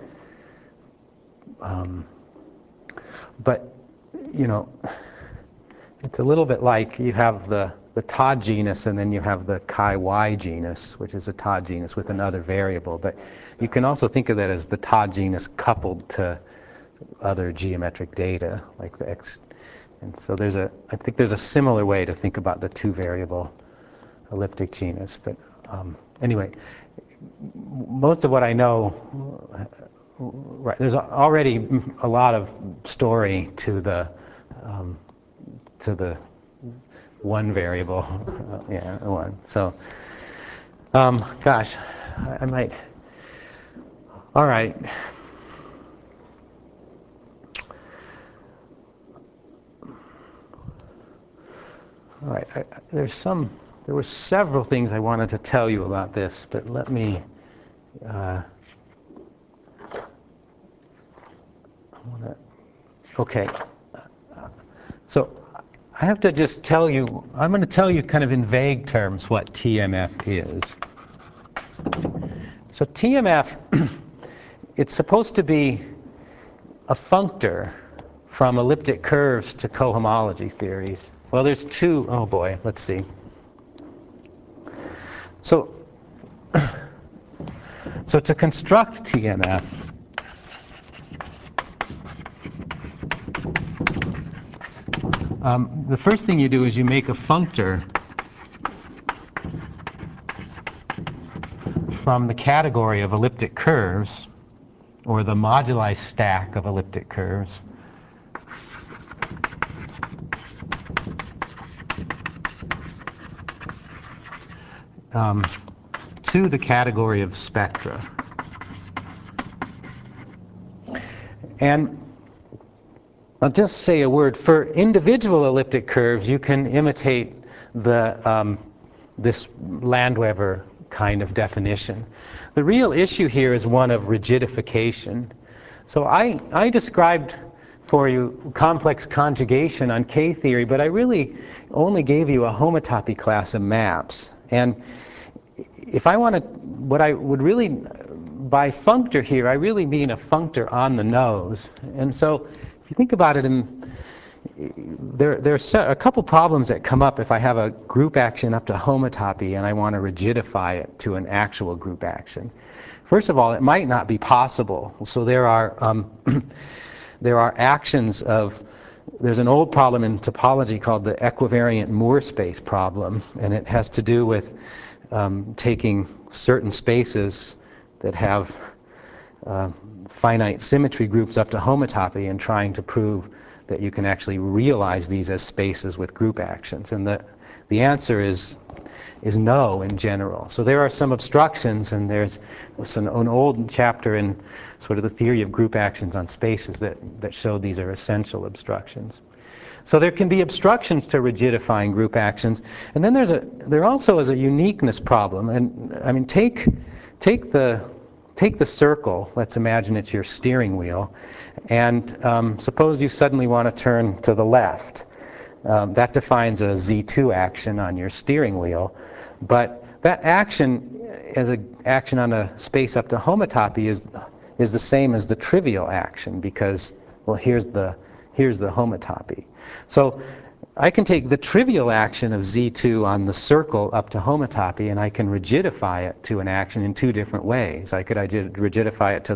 But, you know, it's a little bit like you have the Todd genus and then you have the chi-y genus, which is a Todd genus with another variable. But you can also think of that as the Todd genus coupled to other geometric data, like the X. And so I think there's a similar way to think about the 2-variable elliptic genus. But anyway, most of what I know, right, there's already a lot of story to the 1 variable, yeah, 1. So, gosh, I might. All right. All right. There were several things I wanted to tell you about this, but let me. Okay. So I have to just tell you, I'm going to tell you kind of in vague terms what TMF is. So TMF, it's supposed to be a functor from elliptic curves to cohomology theories. Well, there's two, oh boy, let's see. So So to construct TMF, the first thing you do is you make a functor from the category of elliptic curves, or the moduli stack of elliptic curves, to the category of spectra. And I'll just say a word. For individual elliptic curves, you can imitate this Landweber kind of definition. The real issue here is one of rigidification. So I described for you complex conjugation on K-theory, but I really only gave you a homotopy class of maps. And if I want to, what I would really, by functor here, I really mean a functor on the nose. And so if you think about it, there are a couple problems that come up if I have a group action up to homotopy and I want to rigidify it to an actual group action. First of all, it might not be possible. So there are actions of, there's an old problem in topology called the equivariant Moore space problem, and it has to do with taking certain spaces that have finite symmetry groups up to homotopy and trying to prove that you can actually realize these as spaces with group actions. And the answer is no in general. So there are some obstructions, and there's an old chapter in sort of the theory of group actions on spaces that show these are essential obstructions. So there can be obstructions to rigidifying group actions. And then there also is a uniqueness problem. And I mean, take the circle, let's imagine it's your steering wheel, and suppose you suddenly want to turn to the left. That defines a Z2 action on your steering wheel, but that action as an action on a space up to homotopy is the same as the trivial action, because, well, here's the homotopy. So I can take the trivial action of Z2 on the circle up to homotopy, and I can rigidify it to an action in two different ways. I could rigidify it to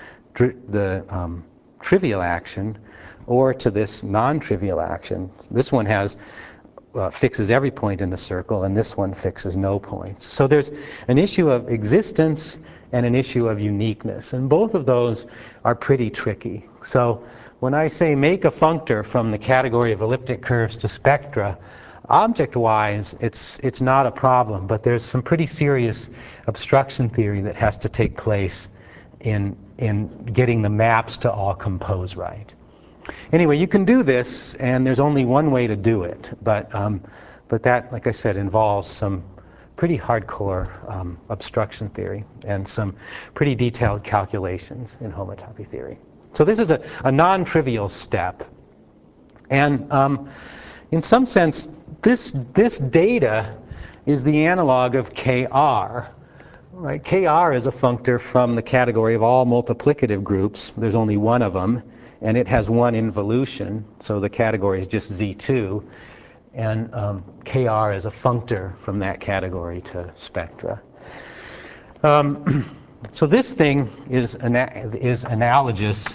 the trivial action, or to this non-trivial action. This one fixes every point in the circle, and this one fixes no points. So there's an issue of existence and an issue of uniqueness, and both of those are pretty tricky. So when I say make a functor from the category of elliptic curves to spectra, object-wise, it's not a problem, but there's some pretty serious obstruction theory that has to take place in getting the maps to all compose right. Anyway, you can do this, and there's only one way to do it, but that, like I said, involves some pretty hardcore obstruction theory and some pretty detailed calculations in homotopy theory. So this is a non-trivial step, and in some sense, this data is the analog of KR. Right? KR is a functor from the category of all multiplicative groups. There's only one of them, and it has one involution, so the category is just Z2. And KR is a functor from that category to spectra. So this thing is analogous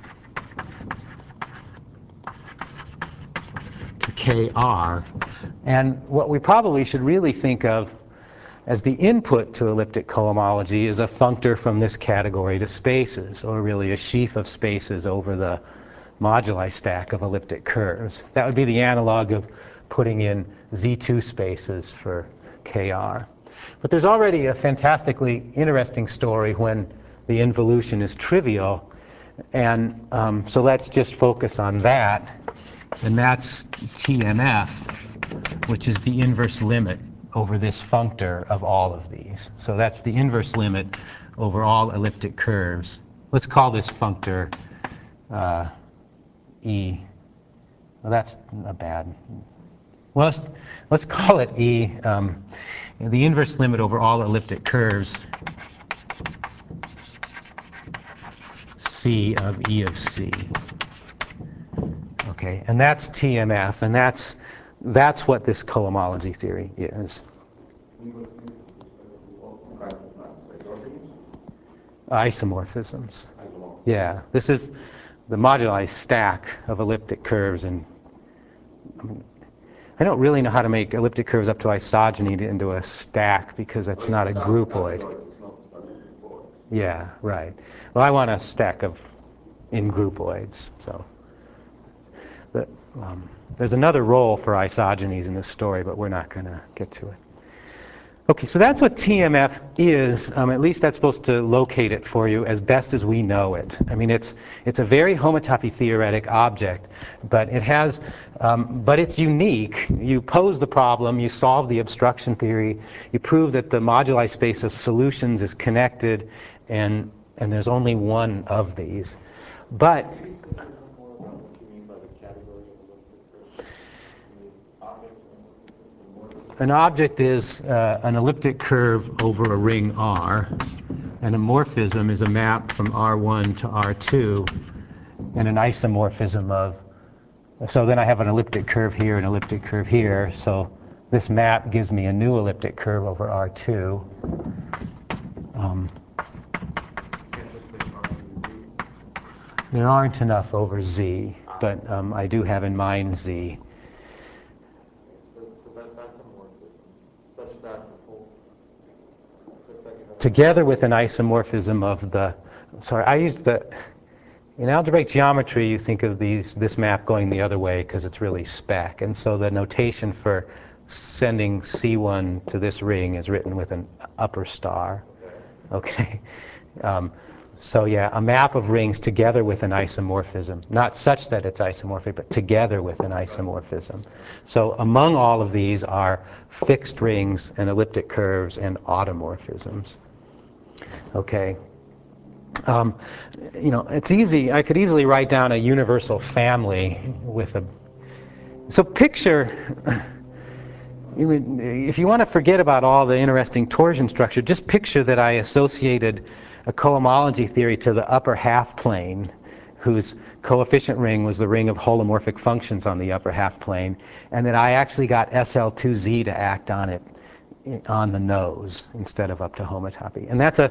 to KR. And what we probably should really think of as the input to elliptic cohomology is a functor from this category to spaces, or really a sheaf of spaces over the moduli stack of elliptic curves. That would be the analog of putting in Z2 spaces for KR. But there's already a fantastically interesting story when the involution is trivial, and so let's just focus on that, and that's TMF, which is the inverse limit over this functor of all of these. So that's the inverse limit over all elliptic curves. Let's call this functor E. Well, that's not bad. Well, let's call it E. The inverse limit over all elliptic curves, C of E of C. Okay, and that's TMF, and that's what this cohomology theory is. Isomorphisms. Isomorphism. Yeah, this is the moduli stack of elliptic curves, and I don't really know how to make elliptic curves up to isogeny into a stack because that's not a groupoid. It's not a groupoid. Yeah, right. Well, I want a stack of in groupoids. So the, there's another role for isogenies in this story, but we're not going to get to it. Okay, so that's what TMF is. At least that's supposed to locate it for you as best as we know it. I mean, it's a very homotopy theoretic object, but it has, but it's unique. You pose the problem, you solve the obstruction theory, you prove that the moduli space of solutions is connected, and there's only one of these. But an object is an elliptic curve over a ring R, and a morphism is a map from R1 to R2, and an isomorphism of, so then I have an elliptic curve here, an elliptic curve here, so this map gives me a new elliptic curve over R2. There aren't enough over Z, but I do have in mind Z. Together with an isomorphism of the, sorry, I used the, in algebraic geometry you think of this map going the other way because it's really spec, and so the notation for sending C1 to this ring is written with an upper star. Okay. So yeah, a map of rings together with an isomorphism, not such that it's isomorphic, but together with an isomorphism. So among all of these are fixed rings and elliptic curves and automorphisms. Okay. You know, it's easy. I could easily write down a universal family with a. So picture. If you want to forget about all the interesting torsion structure, just picture that I associated a cohomology theory to the upper half plane, whose coefficient ring was the ring of holomorphic functions on the upper half plane, and that I actually got SL2Z to act on it on the nose instead of up to homotopy. And that's a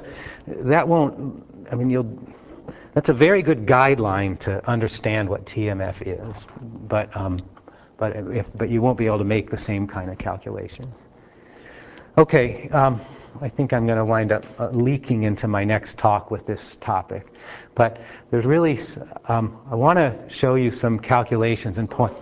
very good guideline to understand what TMF is, but you won't be able to make the same kind of calculations. Okay, I think I'm going to wind up leaking into my next talk with this topic, but there's really I want to show you some calculations and point.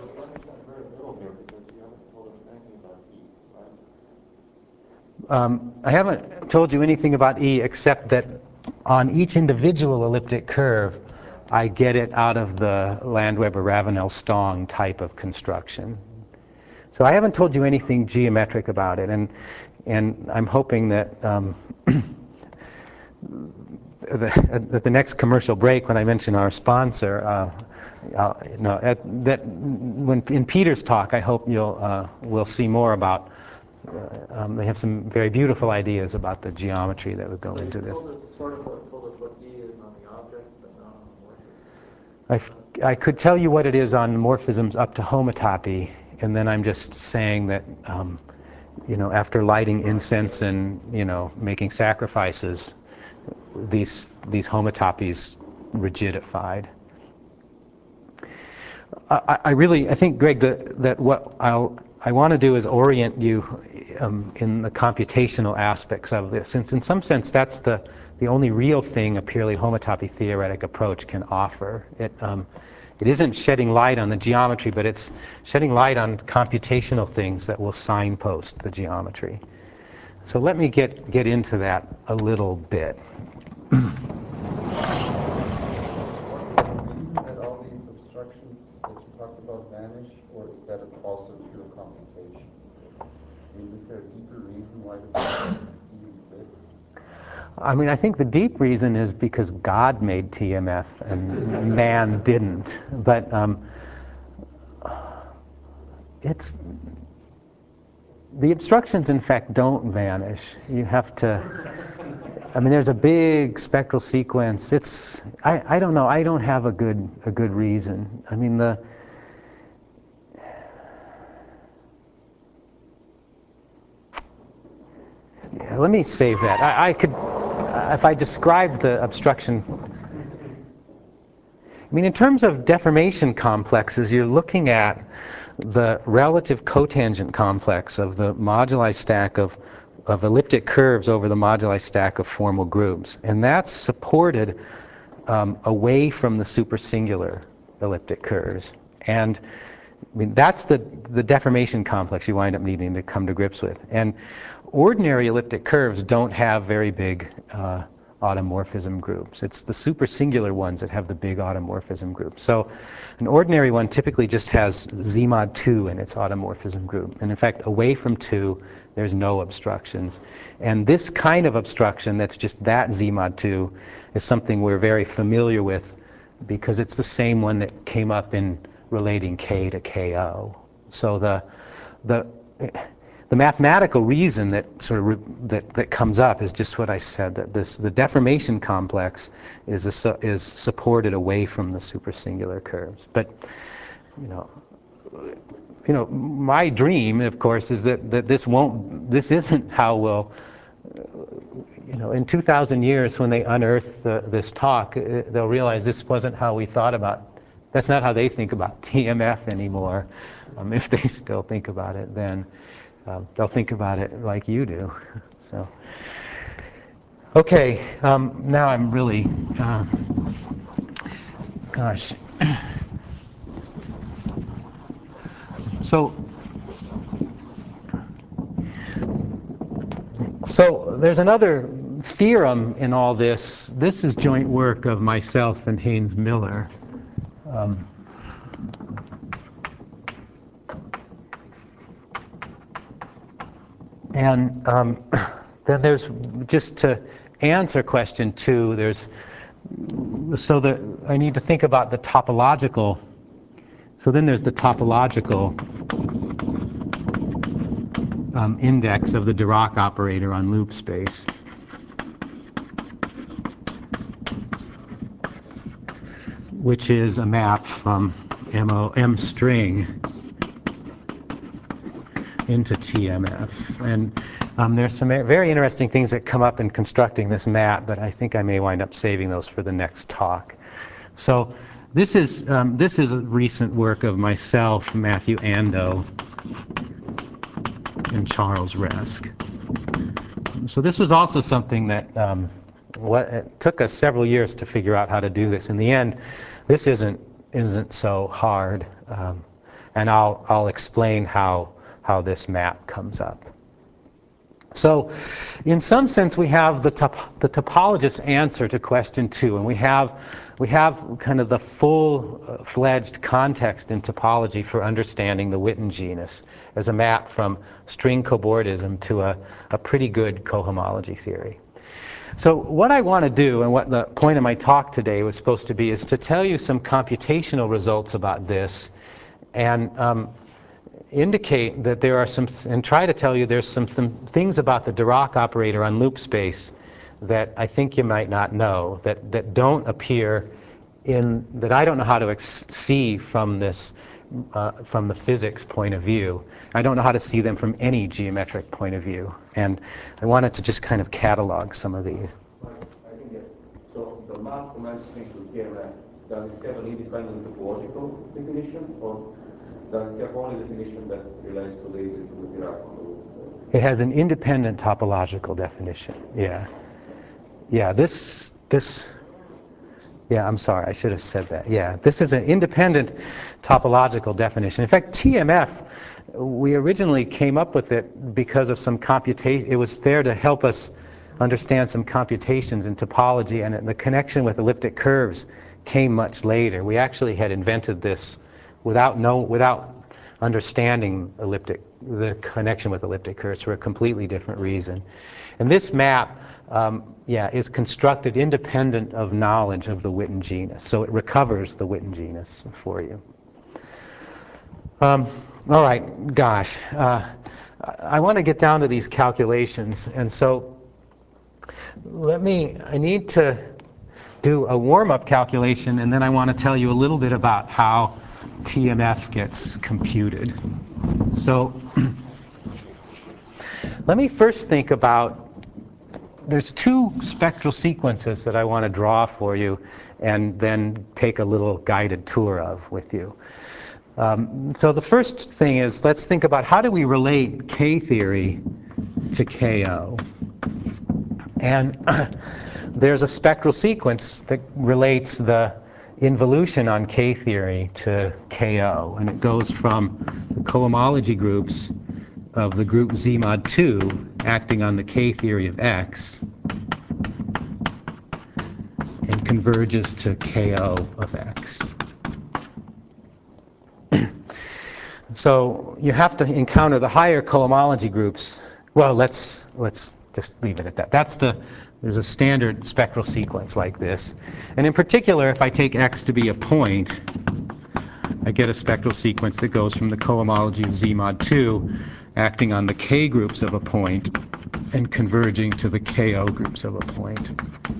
I haven't told you anything about E except that on each individual elliptic curve, I get it out of the Landweber-Ravenel-Stong type of construction. So I haven't told you anything geometric about it, and I'm hoping that at the next commercial break, when I mention our sponsor, that when in Peter's talk, I hope we'll see more about. They have some very beautiful ideas about the geometry that would go into this. Told us what E is on the object, but not on the morphism. I could tell you what it is on morphisms up to homotopy, and then I'm just saying that, after lighting incense and, making sacrifices, these homotopies rigidified. I think, Greg, that what I want to do is orient you in the computational aspects of this, since in some sense that's the only real thing a purely homotopy theoretic approach can offer. It isn't shedding light on the geometry, but it's shedding light on computational things that will signpost the geometry. So let me get into that a little bit. The reason that all these obstructions that you talked about vanish, or is that also pure computation? I mean, is there a deeper reason why the problem even exists? I think the deep reason is because God made TMF and man didn't. But the obstructions, in fact, don't vanish. You have to. There's a big spectral sequence. I don't know. I don't have a good reason. Let me save that. if I describe the obstruction, I mean, in terms of deformation complexes, you're looking at the relative cotangent complex of the moduli stack of elliptic curves over the moduli stack of formal groups. And that's supported away from the supersingular elliptic curves. And I mean, that's the deformation complex you wind up needing to come to grips with. And ordinary elliptic curves don't have very big automorphism groups. It's the supersingular ones that have the big automorphism groups. So an ordinary one typically just has Z mod 2 in its automorphism group. And in fact, away from 2, there's no obstructions. And this kind of obstruction that's just that Z mod 2 is something we're very familiar with because it's the same one that came up in relating K to KO. So the mathematical reason that that comes up is just what I said, that the deformation complex is supported away from the supersingular curves. But my dream, of course, is that this isn't how we'll, in 2,000 years when they unearth this talk, they'll realize this wasn't how we thought about. That's not how they think about TMF anymore. If they still think about it, then they'll think about it like you do. So, okay, now I'm really, gosh. So there's another theorem in all this. This is joint work of myself and Haynes Miller. And then there's, just to answer question 2, I need to think about the topological. So then there's the topological index of the Dirac operator on loop space. Which is a map from M string into TMF. And there's some very interesting things that come up in constructing this map, but I think I may wind up saving those for the next talk. So this is a recent work of myself, Matthew Ando, and Charles Resk. So this was also something that it took us several years to figure out how to do this. In the end, this isn't so hard, and I'll explain how this map comes up. So, in some sense, we have the topologist's answer to question 2, and we have kind of the full-fledged context in topology for understanding the Witten genus as a map from string cobordism to a pretty good cohomology theory. So what I want to do, and what the point of my talk today was supposed to be, is to tell you some computational results about this, and indicate that there are some, and try to tell you there's some things about the Dirac operator on loop space that I think you might not know, that don't appear that I don't know how to see from this, from the physics point of view. I don't know how to see them from any geometric point of view. And I wanted to just kind of catalog some of these. I think so the map from M string to TMF, does it have an independent topological definition, or does it have only definition that relates to the existence of the Dirac on the loop? It has an independent topological definition. Yeah. Yeah, yeah, I'm sorry, I should have said that. Yeah, this is an independent topological definition. In fact, TMF, we originally came up with it because of some computation. It was there to help us understand some computations in topology, and the connection with elliptic curves came much later. We actually had invented this without understanding the connection with elliptic curves for a completely different reason. And this map, is constructed independent of knowledge of the Witten genus. So it recovers the Witten genus for you. All right, gosh. I want to get down to these calculations. And so I need to do a warm-up calculation, and then I want to tell you a little bit about how TMF gets computed. So let me first think about there's two spectral sequences that I want to draw for you and then take a little guided tour of with you. So the first thing is, let's think about how do we relate K-theory to KO. And there's a spectral sequence that relates the involution on K-theory to KO. And it goes from the cohomology groups of the group Z mod 2 acting on the K-theory of X and converges to KO of X. So you have to encounter the higher cohomology groups. Well, let's just leave it at that. There's a standard spectral sequence like this. And in particular, if I take X to be a point, I get a spectral sequence that goes from the cohomology of Z mod 2 acting on the K groups of a point and converging to the KO groups of a point.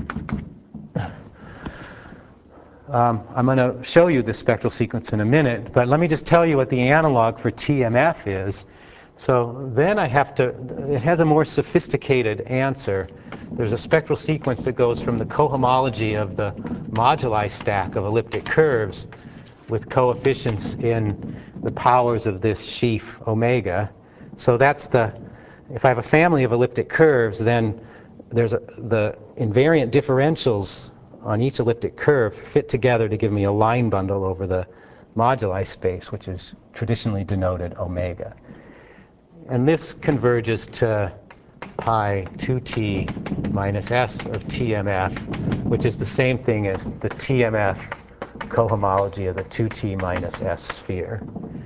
I'm going to show you this spectral sequence in a minute, but let me just tell you what the analog for TMF is. So then it has a more sophisticated answer. There's a spectral sequence that goes from the cohomology of the moduli stack of elliptic curves with coefficients in the powers of this sheaf omega. So if I have a family of elliptic curves, then the invariant differentials on each elliptic curve fit together to give me a line bundle over the moduli space, which is traditionally denoted omega. And this converges to pi 2t minus s of TMF, which is the same thing as the TMF cohomology of the 2t minus s sphere.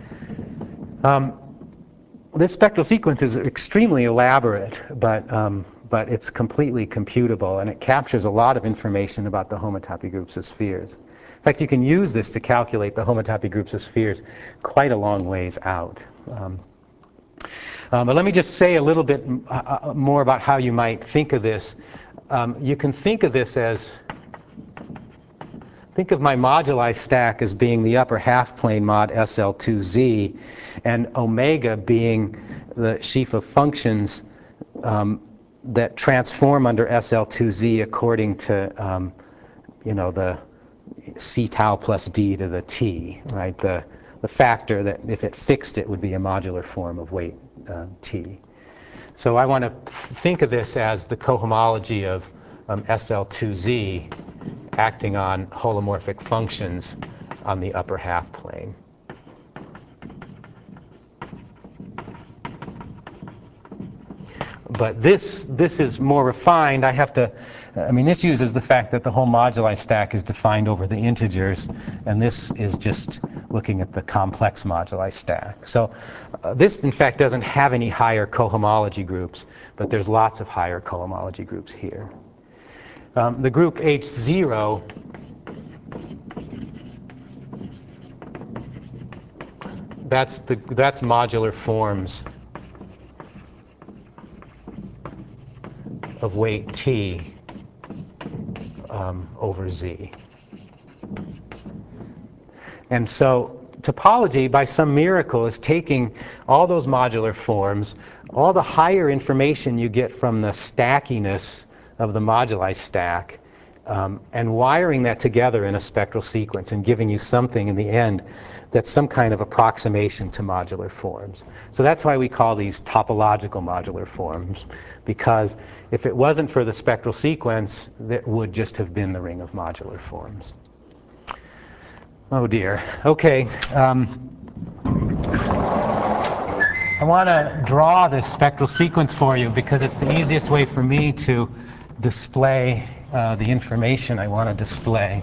This spectral sequence is extremely elaborate, but it's completely computable, and it captures a lot of information about the homotopy groups of spheres. In fact, you can use this to calculate the homotopy groups of spheres quite a long ways out. But let me just say a little bit more about how you might think of this. You can think of this as, think of my moduli stack as being the upper half plane mod SL2Z, and omega being the sheaf of functions that transform under SL2Z according to, the C tau plus D to the T, right? The factor that if it fixed it would be a modular form of weight T. So I want to think of this as the cohomology of SL2Z acting on holomorphic functions on the upper half plane. But this is more refined. This uses the fact that the whole moduli stack is defined over the integers, and this is just looking at the complex moduli stack. So this, in fact, doesn't have any higher cohomology groups, but there's lots of higher cohomology groups here. The group H0 that's modular forms of weight T over Z. And so topology, by some miracle, is taking all those modular forms, all the higher information you get from the stackiness of the moduli stack, and wiring that together in a spectral sequence and giving you something in the end that's some kind of approximation to modular forms. So that's why we call these topological modular forms, because if it wasn't for the spectral sequence, that would just have been the ring of modular forms. Oh dear. Okay. I want to draw this spectral sequence for you because it's the easiest way for me to display the information I want to display.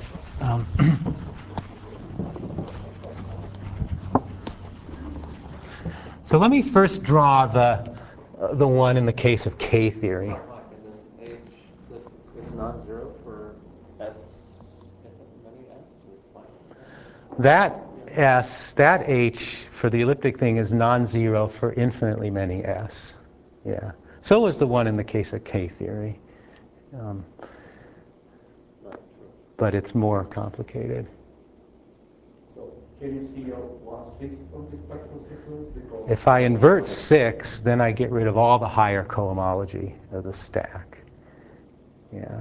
So let me first draw the one in the case of K-theory. In this H, it's non-zero for S, many S with finite. That H for the elliptic thing is non-zero for infinitely many S. Yeah. So is the one in the case of K-theory. But it's more complicated. So can you see your 1/6 of the spectral sequence? Because If I invert 6, then I get rid of all the higher cohomology of the stack. Yeah.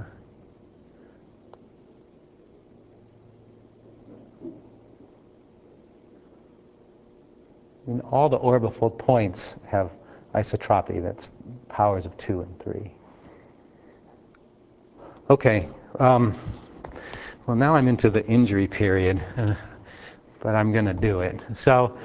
And all the orbifold points have isotropy that's powers of 2 and 3. Okay. Well, now I'm into the injury period, but I'm going to do it. So,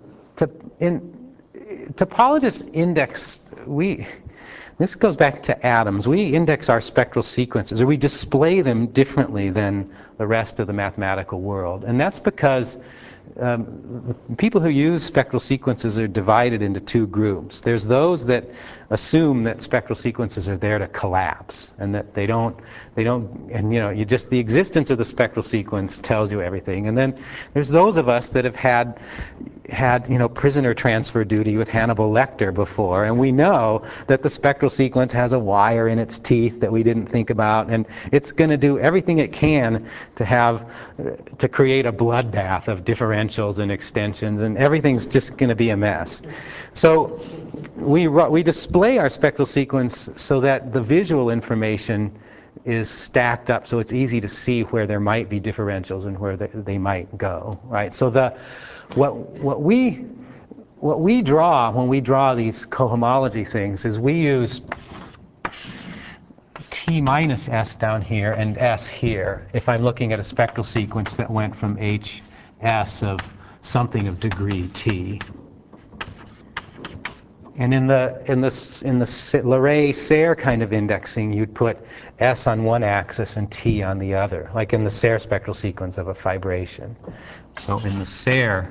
topologists index, this goes back to atoms. We index our spectral sequences, or we display them differently than the rest of the mathematical world. And that's because people who use spectral sequences are divided into two groups. There's those that assume that spectral sequences are there to collapse, and that they don't, and the existence of the spectral sequence tells you everything. And then there's those of us that have had prisoner transfer duty with Hannibal Lecter before, and we know that the spectral sequence has a wire in its teeth that we didn't think about, and it's going to do everything it can to create a bloodbath of differentials and extensions, and everything's just going to be a mess. So we display our spectral sequence so that the visual information is stacked up, so it's easy to see where there might be differentials and where they might go, right? So what we draw when we draw these cohomology things is we use T minus S down here and S here if I'm looking at a spectral sequence that went from HS of something of degree T. And in the Leray-Serre kind of indexing, you'd put S on one axis and T on the other, like in the Serre spectral sequence of a fibration. So in the Serre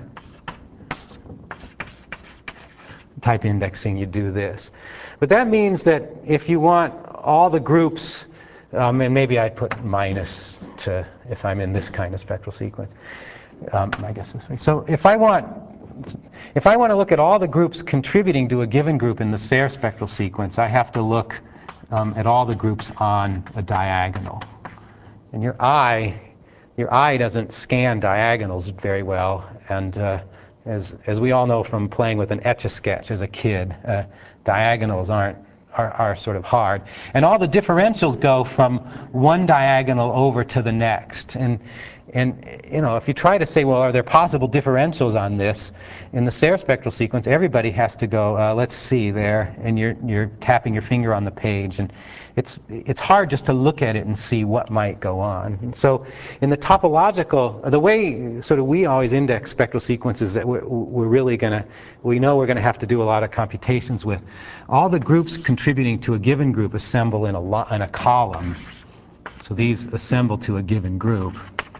type indexing, you do this. But that means that if you want all the groups, and maybe I'd put minus to if I'm in this kind of spectral sequence, I guess this way. So if I want to look at all the groups contributing to a given group in the Serre spectral sequence, I have to look at all the groups on a diagonal. And your eye doesn't scan diagonals very well, and as we all know from playing with an Etch-a-Sketch as a kid, diagonals are sort of hard. And all the differentials go from one diagonal over to the next. And if you try to say, well, are there possible differentials on this? In the Serre spectral sequence, everybody has to go, let's see there, and you're tapping your finger on the page. And it's hard just to look at it and see what might go on. And so in the topological, the way sort of we always index spectral sequences that we know we're going to have to do a lot of computations with, all the groups contributing to a given group assemble in a column. So these assemble to a given group.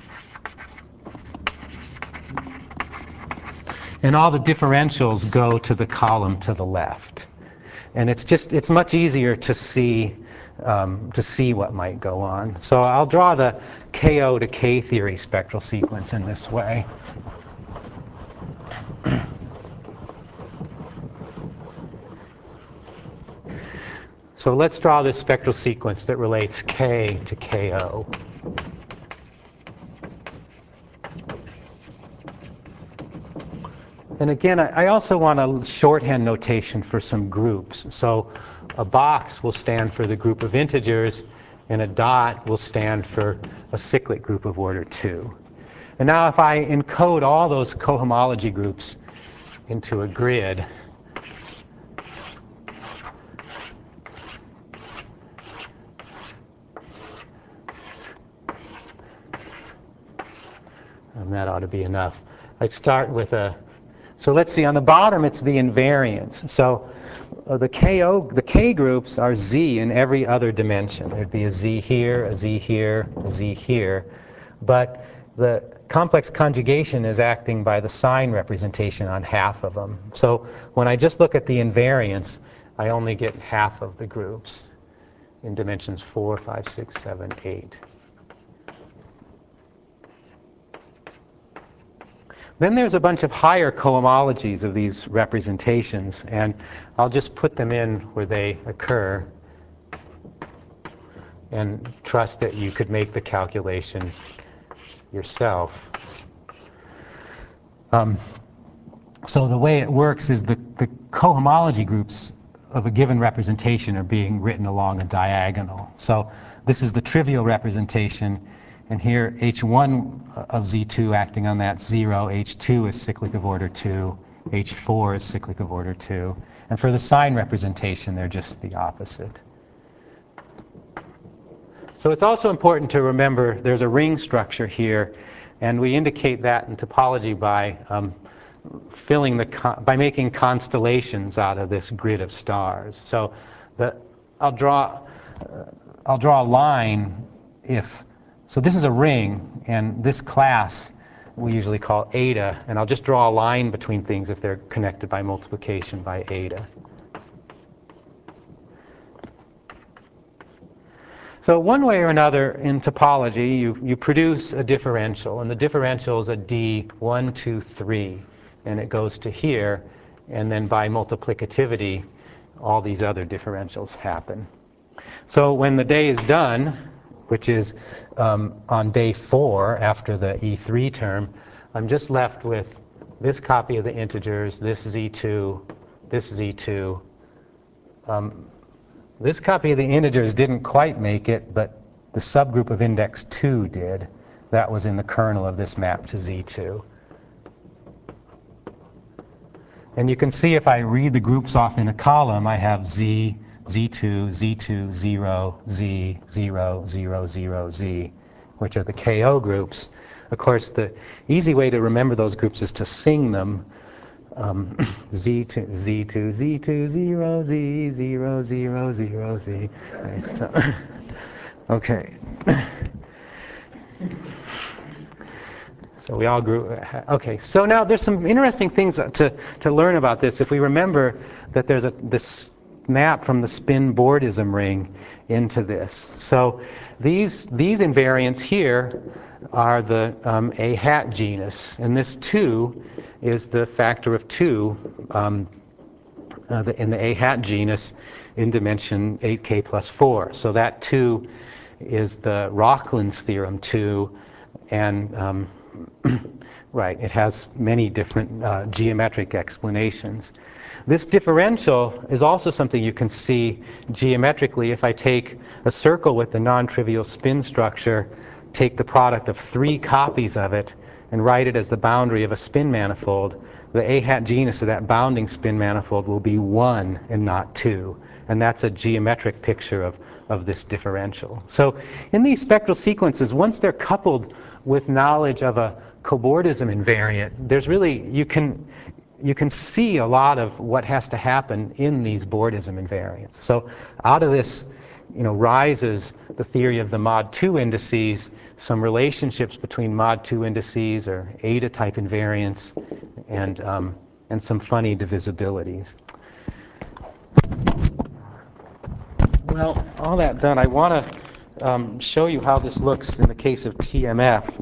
And all the differentials go to the column to the left. And it's much easier to see what might go on. So I'll draw the KO to K theory spectral sequence in this way. So let's draw this spectral sequence that relates K to KO. And again, I also want a shorthand notation for some groups. So a box will stand for the group of integers, and a dot will stand for a cyclic group of order 2. And now if I encode all those cohomology groups into a grid, and that ought to be enough. I start with so let's see, on the bottom it's the invariance. So the K groups are Z in every other dimension. There'd be a Z here, a Z here, a Z here. But the complex conjugation is acting by the sign representation on half of them. So when I just look at the invariance, I only get half of the groups in dimensions 4, 5, 6, 7, 8. Then there's a bunch of higher cohomologies of these representations, and I'll just put them in where they occur and trust that you could make the calculation yourself. So the way it works is the cohomology groups of a given representation are being written along a diagonal. So this is the trivial representation, and here H1 of Z2 acting on that 0, H2 is cyclic of order 2, H4 is cyclic of order 2. And for the sign representation, they're just the opposite. So it's also important to remember there's a ring structure here, and we indicate that in topology by by making constellations out of this grid of stars. So I'll draw a line so this is a ring, and this class we usually call eta, and I'll just draw a line between things if they're connected by multiplication by eta. So one way or another in topology, you produce a differential, and the differential is a D 1, 2, 3, and it goes to here, and then by multiplicativity, all these other differentials happen. So when the day is done, which is on day 4 after the E3 term, I'm just left with this copy of the integers, this is E2, this is E2. This copy of the integers didn't quite make it, but the subgroup of index 2 did. That was in the kernel of this map to Z2. And you can see if I read the groups off in a column, I have Z, Z2, Z2, 0, Z, 0, 0, 0, Z, which are the KO groups. Of course, the easy way to remember those groups is to sing them. Z2, Z2, Z2, 0, Z, 0, 0, 0, Z. Right, so, okay. So we all grew. Okay, so now there's some interesting things to learn about this. If we remember that there's this map from the spin Bordism ring into this. So these invariants here are the A hat genus, and this 2 is the factor of 2 in the A hat genus in dimension 8k plus 4. So that 2 is the Rockland's theorem 2, and right, it has many different geometric explanations. This differential is also something you can see geometrically. If I take a circle with the non-trivial spin structure, take the product of 3 copies of it, and write it as the boundary of a spin manifold, the A hat genus of that bounding spin manifold will be 1 and not 2. And that's a geometric picture of this differential. So in these spectral sequences, once they're coupled with knowledge of a cobordism invariant, there's really, you can see a lot of what has to happen in these Bordism invariants. So out of this, rises the theory of the mod 2 indices, some relationships between mod 2 indices or eta type invariants, and some funny divisibilities. Well, all that done, I want to show you how this looks in the case of TMF.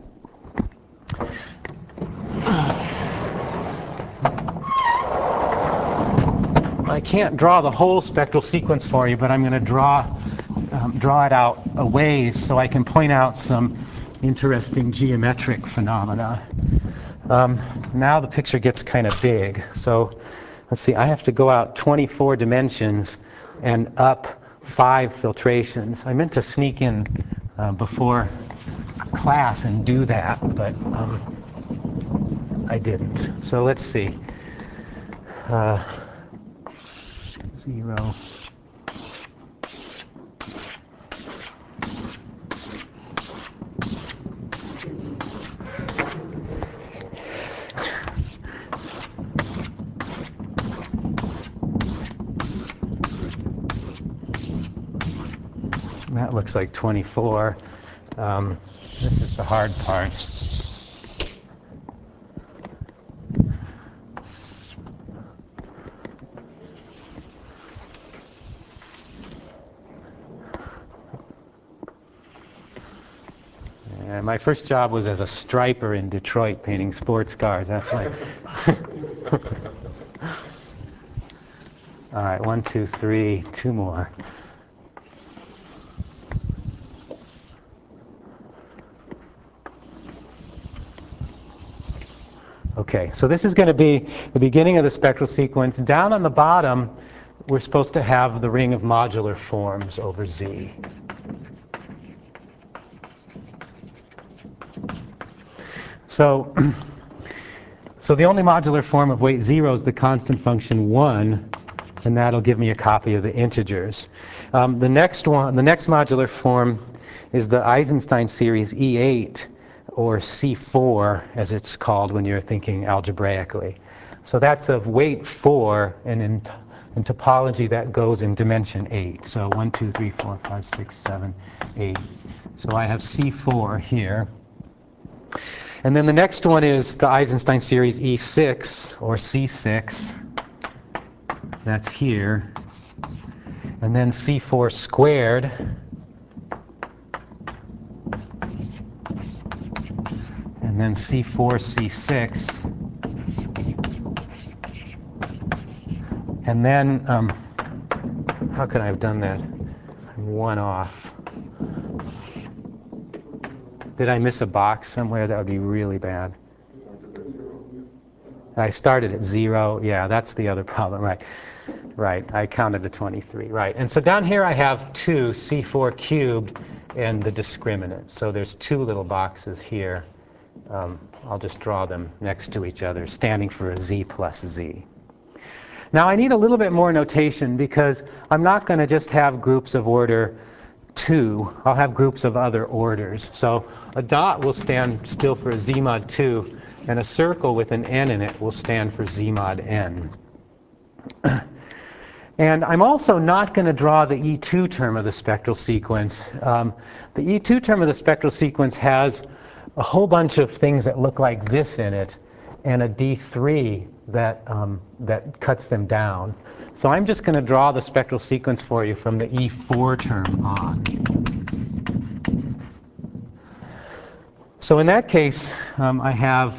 I can't draw the whole spectral sequence for you, but I'm going to draw it out a ways so I can point out some interesting geometric phenomena. Now the picture gets kind of big. So let's see, I have to go out 24 dimensions and up 5 filtrations. I meant to sneak in before class and do that, but I didn't. So let's see. 0. That looks like 24. This is the hard part. And my first job was as a striper in Detroit painting sports cars. That's right. All right, 1, 2, 3, 2 more. Okay, so this is going to be the beginning of the spectral sequence. Down on the bottom, we're supposed to have the ring of modular forms over Z. So, so the only modular form of weight 0 is the constant function 1, and that'll give me a copy of the integers. The next modular form is the Eisenstein series E8, or C4, as it's called when you're thinking algebraically. So that's of weight 4, and in topology that goes in dimension 8. So 1, 2, 3, 4, 5, 6, 7, 8. So I have C4 here. And then the next one is the Eisenstein series E6, or C6. That's here. And then C4 squared. And then C4, C6. And then, how could I have done that? I'm one off. Did I miss a box somewhere? That would be really bad. I started at 0. Yeah, that's the other problem. Right. Right. I counted to 23. Right. And so down here I have 2, C4 cubed, and the discriminant. So there's 2 little boxes here. I'll just draw them next to each other, standing for a Z plus Z. Now I need a little bit more notation because I'm not going to just have groups of order 2. I'll have groups of other orders. So a dot will stand still for a Z mod 2, and a circle with an n in it will stand for Z mod n. And I'm also not going to draw the E2 term of the spectral sequence. The E2 term of the spectral sequence has a whole bunch of things that look like this in it, and a D3 that cuts them down. So I'm just going to draw the spectral sequence for you from the E4 term on. So in that case, I have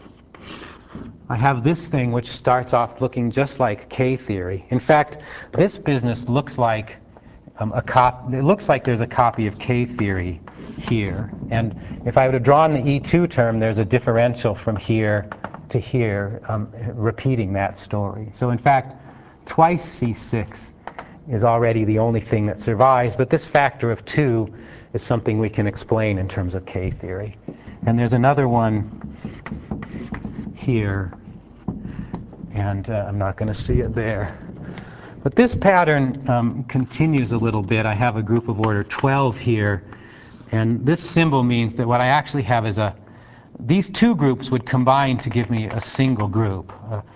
this thing which starts off looking just like K theory. In fact, this business looks like it looks like there's a copy of K theory here. And if I would have drawn the E2 term, there's a differential from here to here, repeating that story. So in fact, twice C6 is already the only thing that survives, but this factor of 2 is something we can explain in terms of K theory. And there's another one here, and I'm not going to see it there. But this pattern continues a little bit. I have a group of order 12 here, and this symbol means that what I actually have is these 2 groups would combine to give me a single group.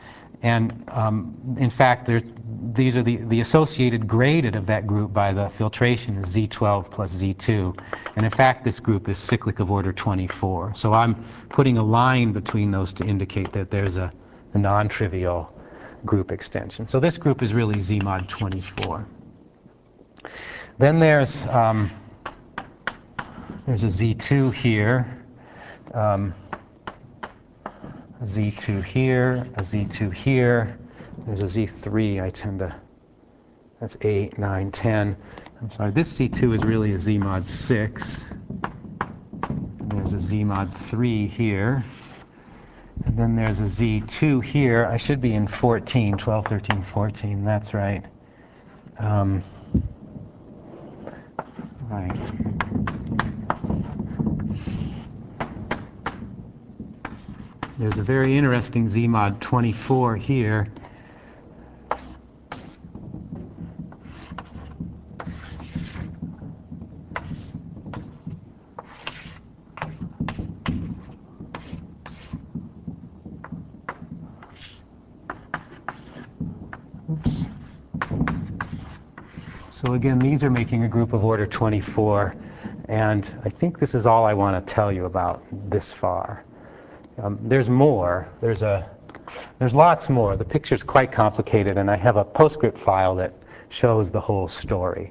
In fact, these are the associated graded of that group by the filtration is Z12 plus Z2. And in fact, this group is cyclic of order 24. So I'm putting a line between those to indicate that there's a non-trivial group extension. So this group is really Z mod 24. Then there's a Z2 here, a Z2 here, a Z2 here. There's a Z3. That's 8, 9, 10. I'm sorry, this Z2 is really a Z mod 6. And there's a Z mod 3 here. And then there's a Z2 here. I should be in 14, 12, 13, 14. That's right. Right. There's a very interesting Z mod 24 here. Oops. So again, these are making a group of order 24, and I think this is all I want to tell you about this far. There's more. There's lots more. The picture's quite complicated, and I have a PostScript file that shows the whole story.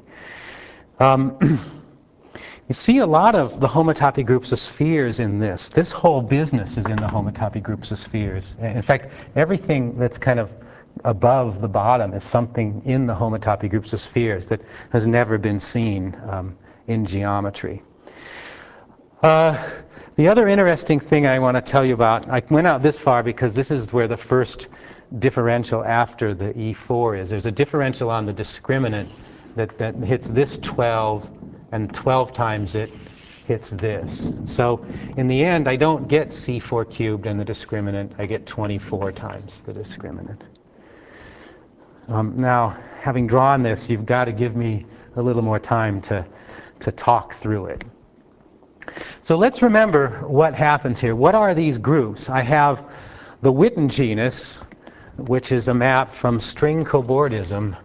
You see a lot of the homotopy groups of spheres in this. This whole business is in the homotopy groups of spheres. In fact, everything that's kind of above the bottom is something in the homotopy groups of spheres that has never been seen in geometry. The other interesting thing I want to tell you about, I went out this far because this is where the first differential after the E4 is. There's a differential on the discriminant that hits this 12, and 12 times it hits this. So in the end, I don't get C4 cubed and the discriminant. I get 24 times the discriminant. Now, having drawn this, you've got to give me a little more time to talk through it. So let's remember what happens here. What are these groups? I have the Witten genus, which is a map from string cobordism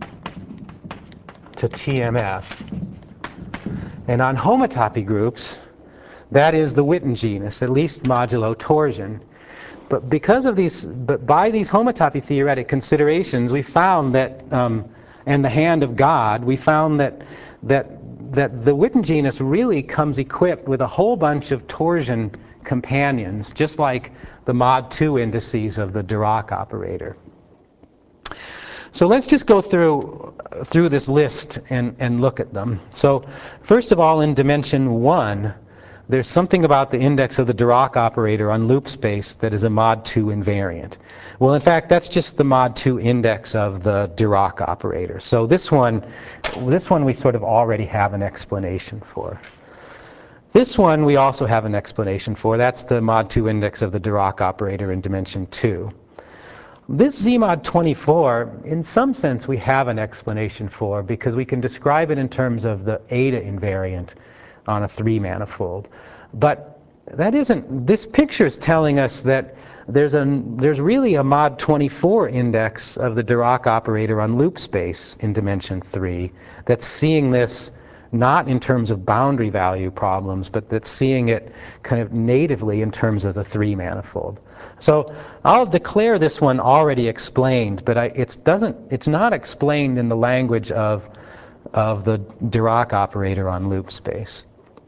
to TMF. And on homotopy groups, that is the Witten genus, at least modulo torsion. But by these homotopy theoretic considerations, we found that, and the hand of God, we found that the Witten genus really comes equipped with a whole bunch of torsion companions, just like the mod 2 indices of the Dirac operator. So let's just go through this list and look at them. So first of all, in dimension 1, there's something about the index of the Dirac operator on loop space that is a mod 2 invariant. Well, in fact, that's just the mod 2 index of the Dirac operator. So this one we sort of already have an explanation for. This one we also have an explanation for. That's the mod 2 index of the Dirac operator in dimension 2. This Z mod 24, in some sense, we have an explanation for because we can describe it in terms of the eta invariant on a 3-manifold. But that isn't, this picture is telling us that there's really a mod 24 index of the Dirac operator on loop space in dimension 3 that's seeing this not in terms of boundary value problems, but that's seeing it kind of natively in terms of the 3-manifold. So I'll declare this one already explained, but it's not explained in the language of the Dirac operator on loop space.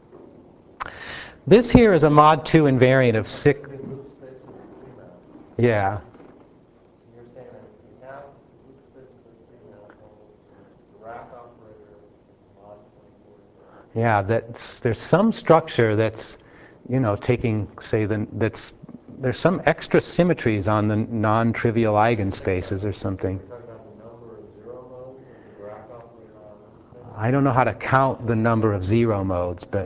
This here is a mod 2 invariant of 6. Yeah. You're saying that if you have loop space of 3-manifold, the Dirac operator mod 24. Yeah, there's some structure that's, taking, say, there's some extra symmetries on the non-trivial eigenspaces or something. You're talking about the number of 0 modes of the Dirac operator on loop space? I don't know how to count the number of 0 modes, but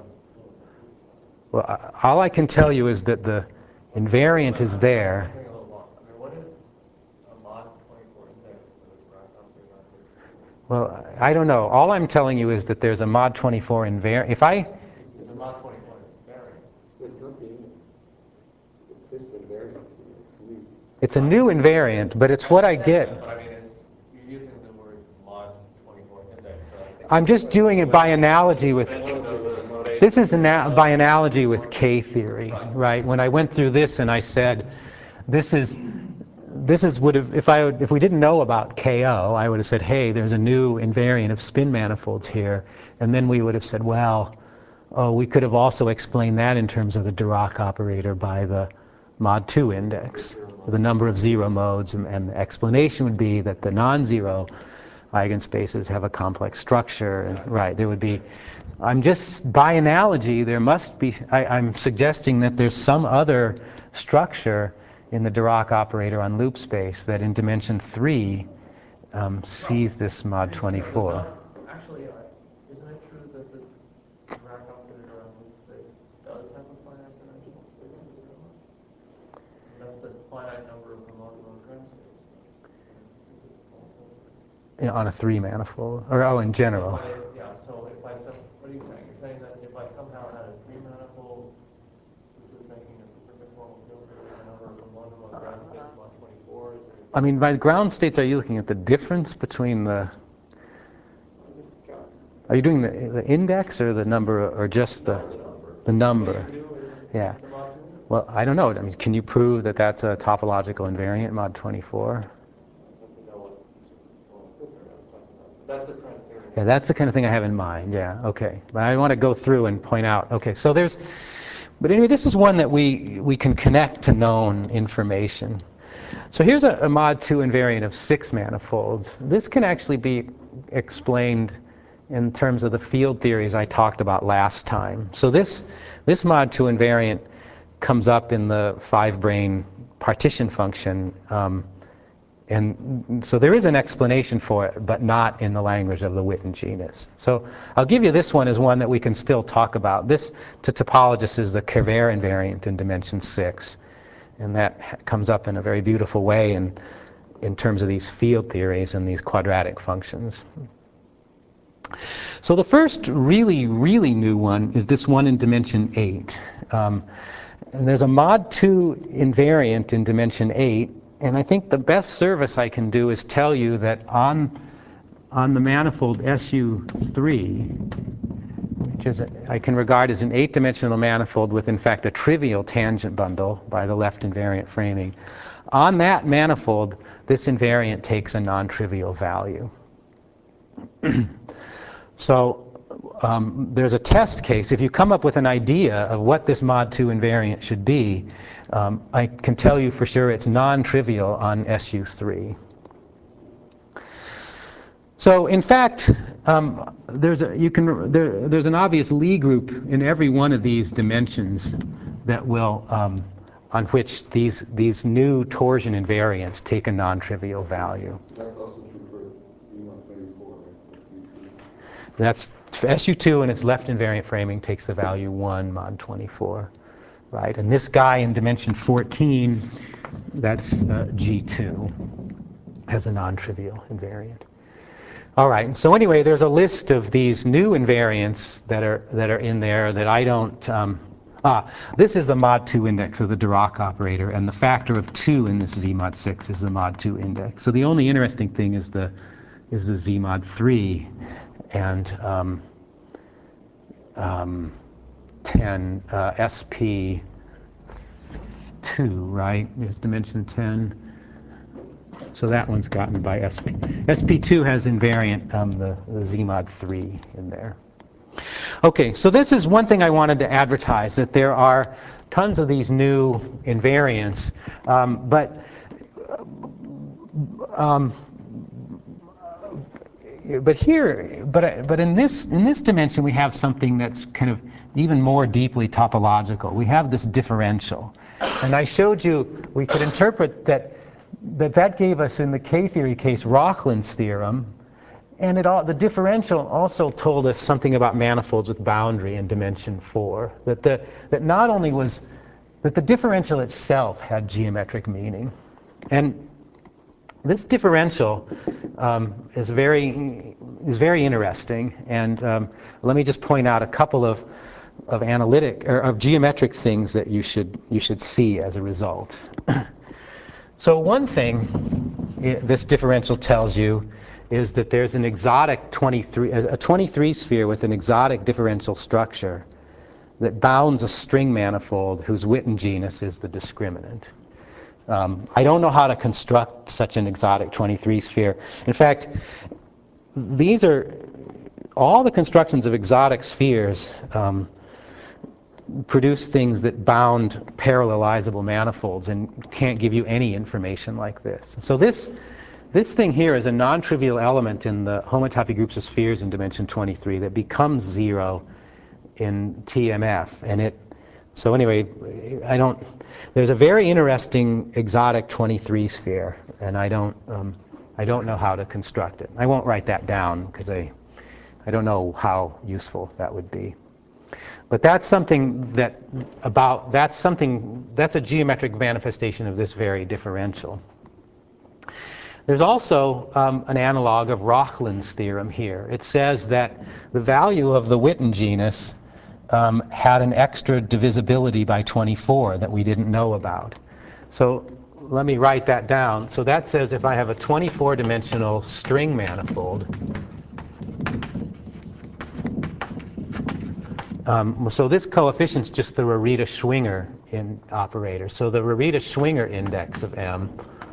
well, all I can tell you is that the invariant is there. I mean, what is a mod 24 index for the Dirac operator on loop space? Well, I don't know. All I'm telling you is that there's a mod 24 invariant. It's a mod 24 invariant. It's not the image. It's this invariant. It's new. It's a new invariant, but it's what I get. But I mean, you're using the word mod 24 index, so I think I'm just doing it by analogy with. This is by analogy with K theory, right? When I went through this and I said, this is would have if we didn't know about KO, I would have said, hey, there's a new invariant of spin manifolds here, and then we would have said, well, we could have also explained that in terms of the Dirac operator by the mod 2 index, the number of 0 modes, and the explanation would be that the non-zero eigenspaces have a complex structure, and right, there would be. I'm just, by analogy, there must be, I'm suggesting that there's some other structure in the Dirac operator on loop space that in dimension 3 sees this mod 24. Actually, isn't it true that the Dirac operator on loop space does have a finite dimensional space of 0 modes? That's the finite number of homogeneous grand spaces. On a 3-manifold, or in general. Yeah, so if what are you saying? You're saying that if I somehow had a 3-manifold, this is making a perfect formal field for the number of homogeneous grand space mod 24? I mean, by ground states, are you looking at the difference between the... Are you doing the index or the number, or just the number? Yeah. Well, I don't know. I mean, can you prove that that's a topological invariant, mod 24? That's the kind of thing. Yeah, that's the kind of thing I have in mind. Yeah, okay. But I want to go through and point out. Okay, so there's... But anyway, this is one that we can connect to known information. So here's a mod 2 invariant of 6 manifolds. This can actually be explained in terms of the field theories I talked about last time. So this mod 2 invariant comes up in the 5-brane partition function. And so there is an explanation for it, but not in the language of the Witten genus. So I'll give you this one as one that we can still talk about. This, to topologists, is the Kerver invariant in dimension 6. And that comes up in a very beautiful way in terms of these field theories and these quadratic functions. So the first really, really new one is this one in dimension 8. And there's a mod 2 invariant in dimension 8. And I think the best service I can do is tell you that on the manifold SU3, which is I can regard as an 8-dimensional manifold with, in fact, a trivial tangent bundle by the left invariant framing, on that manifold, this invariant takes a non-trivial value. So there's a test case. If you come up with an idea of what this mod 2 invariant should be, I can tell you for sure it's non-trivial on SU3. So in fact, there's an obvious Lie group in every one of these dimensions that will, on which these new torsion invariants take a non-trivial value. That's also true for E124, right? That's SU2 and its left invariant framing takes the value 1 mod 24. Right, and this guy in dimension 14, that's G2, has a non-trivial invariant. All right, and so anyway, there's a list of these new invariants that are in there that I don't. This is the mod 2 index of the Dirac operator, and the factor of 2 in this Z mod 6 is the mod 2 index. So the only interesting thing is the Z mod 3 and 10 SP2, right? Is dimension 10. So that one's gotten by SP. SP2 has invariant the Z mod 3 in there. Okay, so this is one thing I wanted to advertise, that there are tons of these new invariants, but in this dimension we have something that's kind of even more deeply topological. We have this differential, and I showed you we could interpret that gave us in the K-theory case Rauchlin's theorem, and the differential also told us something about manifolds with boundary in dimension 4. That not only was that the differential itself had geometric meaning, and this differential is very interesting, and let me just point out a couple of analytic or of geometric things that you should see as a result. So one thing this differential tells you is that there's an exotic 23 sphere with an exotic differential structure that bounds a string manifold whose Witten genus is the discriminant. I don't know how to construct such an exotic 23 sphere. In fact, these are all the constructions of exotic spheres produce things that bound parallelizable manifolds and can't give you any information like this. So this thing here is a non-trivial element in the homotopy groups of spheres in dimension 23 that becomes 0 in TMF, and so anyway, there's a very interesting exotic 23 sphere, and I don't know how to construct it. I won't write that down because I don't know how useful that would be. But that's something that's a geometric manifestation of this very differential. There's also an analog of Rauchlin's theorem here. It says that the value of the Witten genus had an extra divisibility by 24 that we didn't know about. So let me write that down. So that says if I have a 24-dimensional string manifold, so this coefficient's just the Rarita-Schwinger operator. So the Rarita-Schwinger index of M,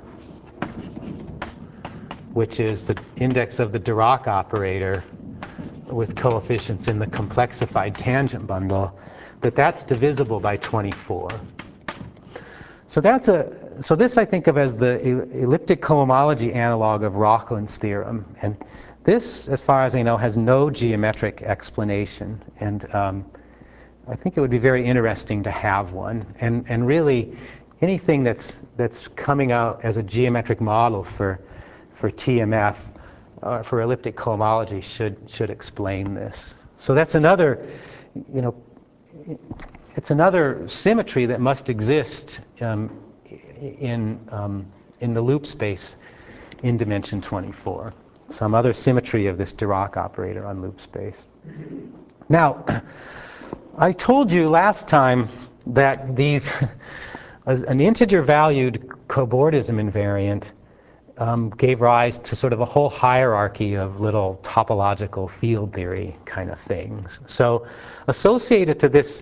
which is the index of the Dirac operator with coefficients in the complexified tangent bundle, that's divisible by 24. So this I think of as the elliptic cohomology analog of Rauchlin's theorem, and this, as far as I know, has no geometric explanation, and I think it would be very interesting to have one, and really anything that's coming out as a geometric model for TMF, for elliptic cohomology, should explain this. So that's another, you know, it's another symmetry that must exist in the loop space in dimension 24. Some other symmetry of this Dirac operator on loop space. Now, I told you last time that these, an integer valued cobordism invariant gave rise to sort of a whole hierarchy of little topological field theory kind of things. So associated to this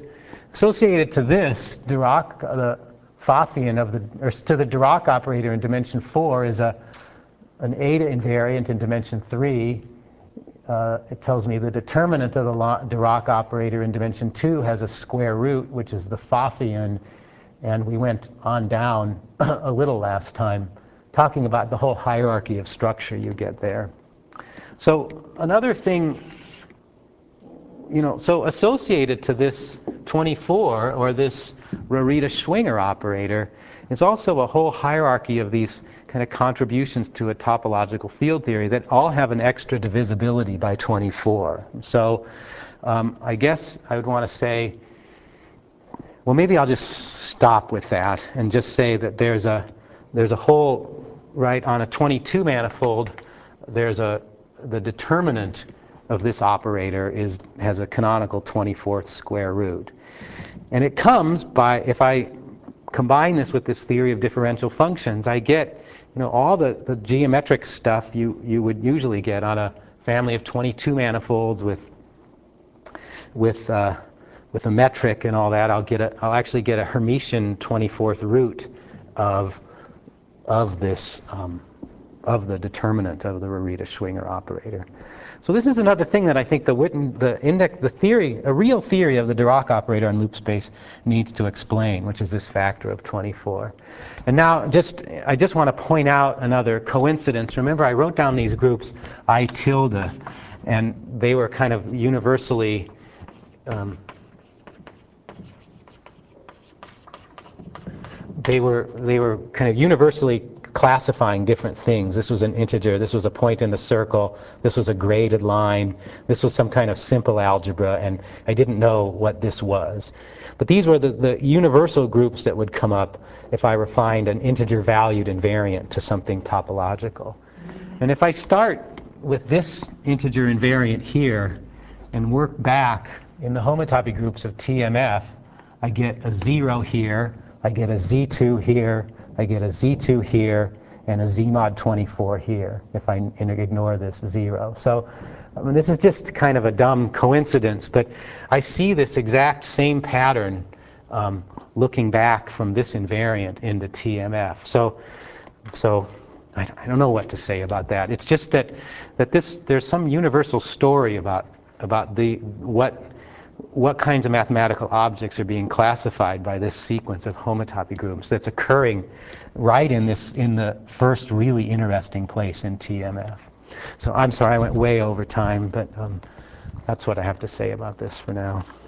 Dirac, the Pfaffian of the, or to the Dirac operator in dimension 4 is an eta invariant in dimension 3. It tells me the determinant of the Dirac operator in dimension 2 has a square root, which is the Pfaffian, and we went on down a little last time, talking about the whole hierarchy of structure you get there. So another thing, you know, so associated to this 24, or this Rarita-Schwinger operator, is also a whole hierarchy of these kind of contributions to a topological field theory that all have an extra divisibility by 24. So I guess I would want to say, well, maybe I'll just stop with that and just say that there's a whole, right, on a 22 manifold, the determinant of this operator has a canonical 24th square root. And it comes by, if I combine this with this theory of differential functions, I get, you know, all the geometric stuff you would usually get on a family of 22 manifolds with a metric and all that. I'll actually get a Hermitian 24th root of this of the determinant of the Rarita-Schwinger operator. So this is another thing that I think a real theory of the Dirac operator on loop space needs to explain, which is this factor of 24. And now I just want to point out another coincidence. Remember, I wrote down these groups I tilde, and they were kind of universally they were kind of universally classifying different things. This was an integer, this was a point in the circle, this was a graded line, this was some kind of simple algebra, and I didn't know what this was. But these were the universal groups that would come up if I refined an integer valued invariant to something topological. And if I start with this integer invariant here and work back in the homotopy groups of TMF, I get a 0 here, I get a Z2 here, I get a Z2 here, and a Z mod 24 here, if I ignore this 0. So I mean, this is just kind of a dumb coincidence, but I see this exact same pattern looking back from this invariant into TMF. So I don't know what to say about that. It's just that there's some universal story about what kinds of mathematical objects are being classified by this sequence of homotopy groups that's occurring right in the first really interesting place in TMF. So I'm sorry I went way over time, but that's what I have to say about this for now.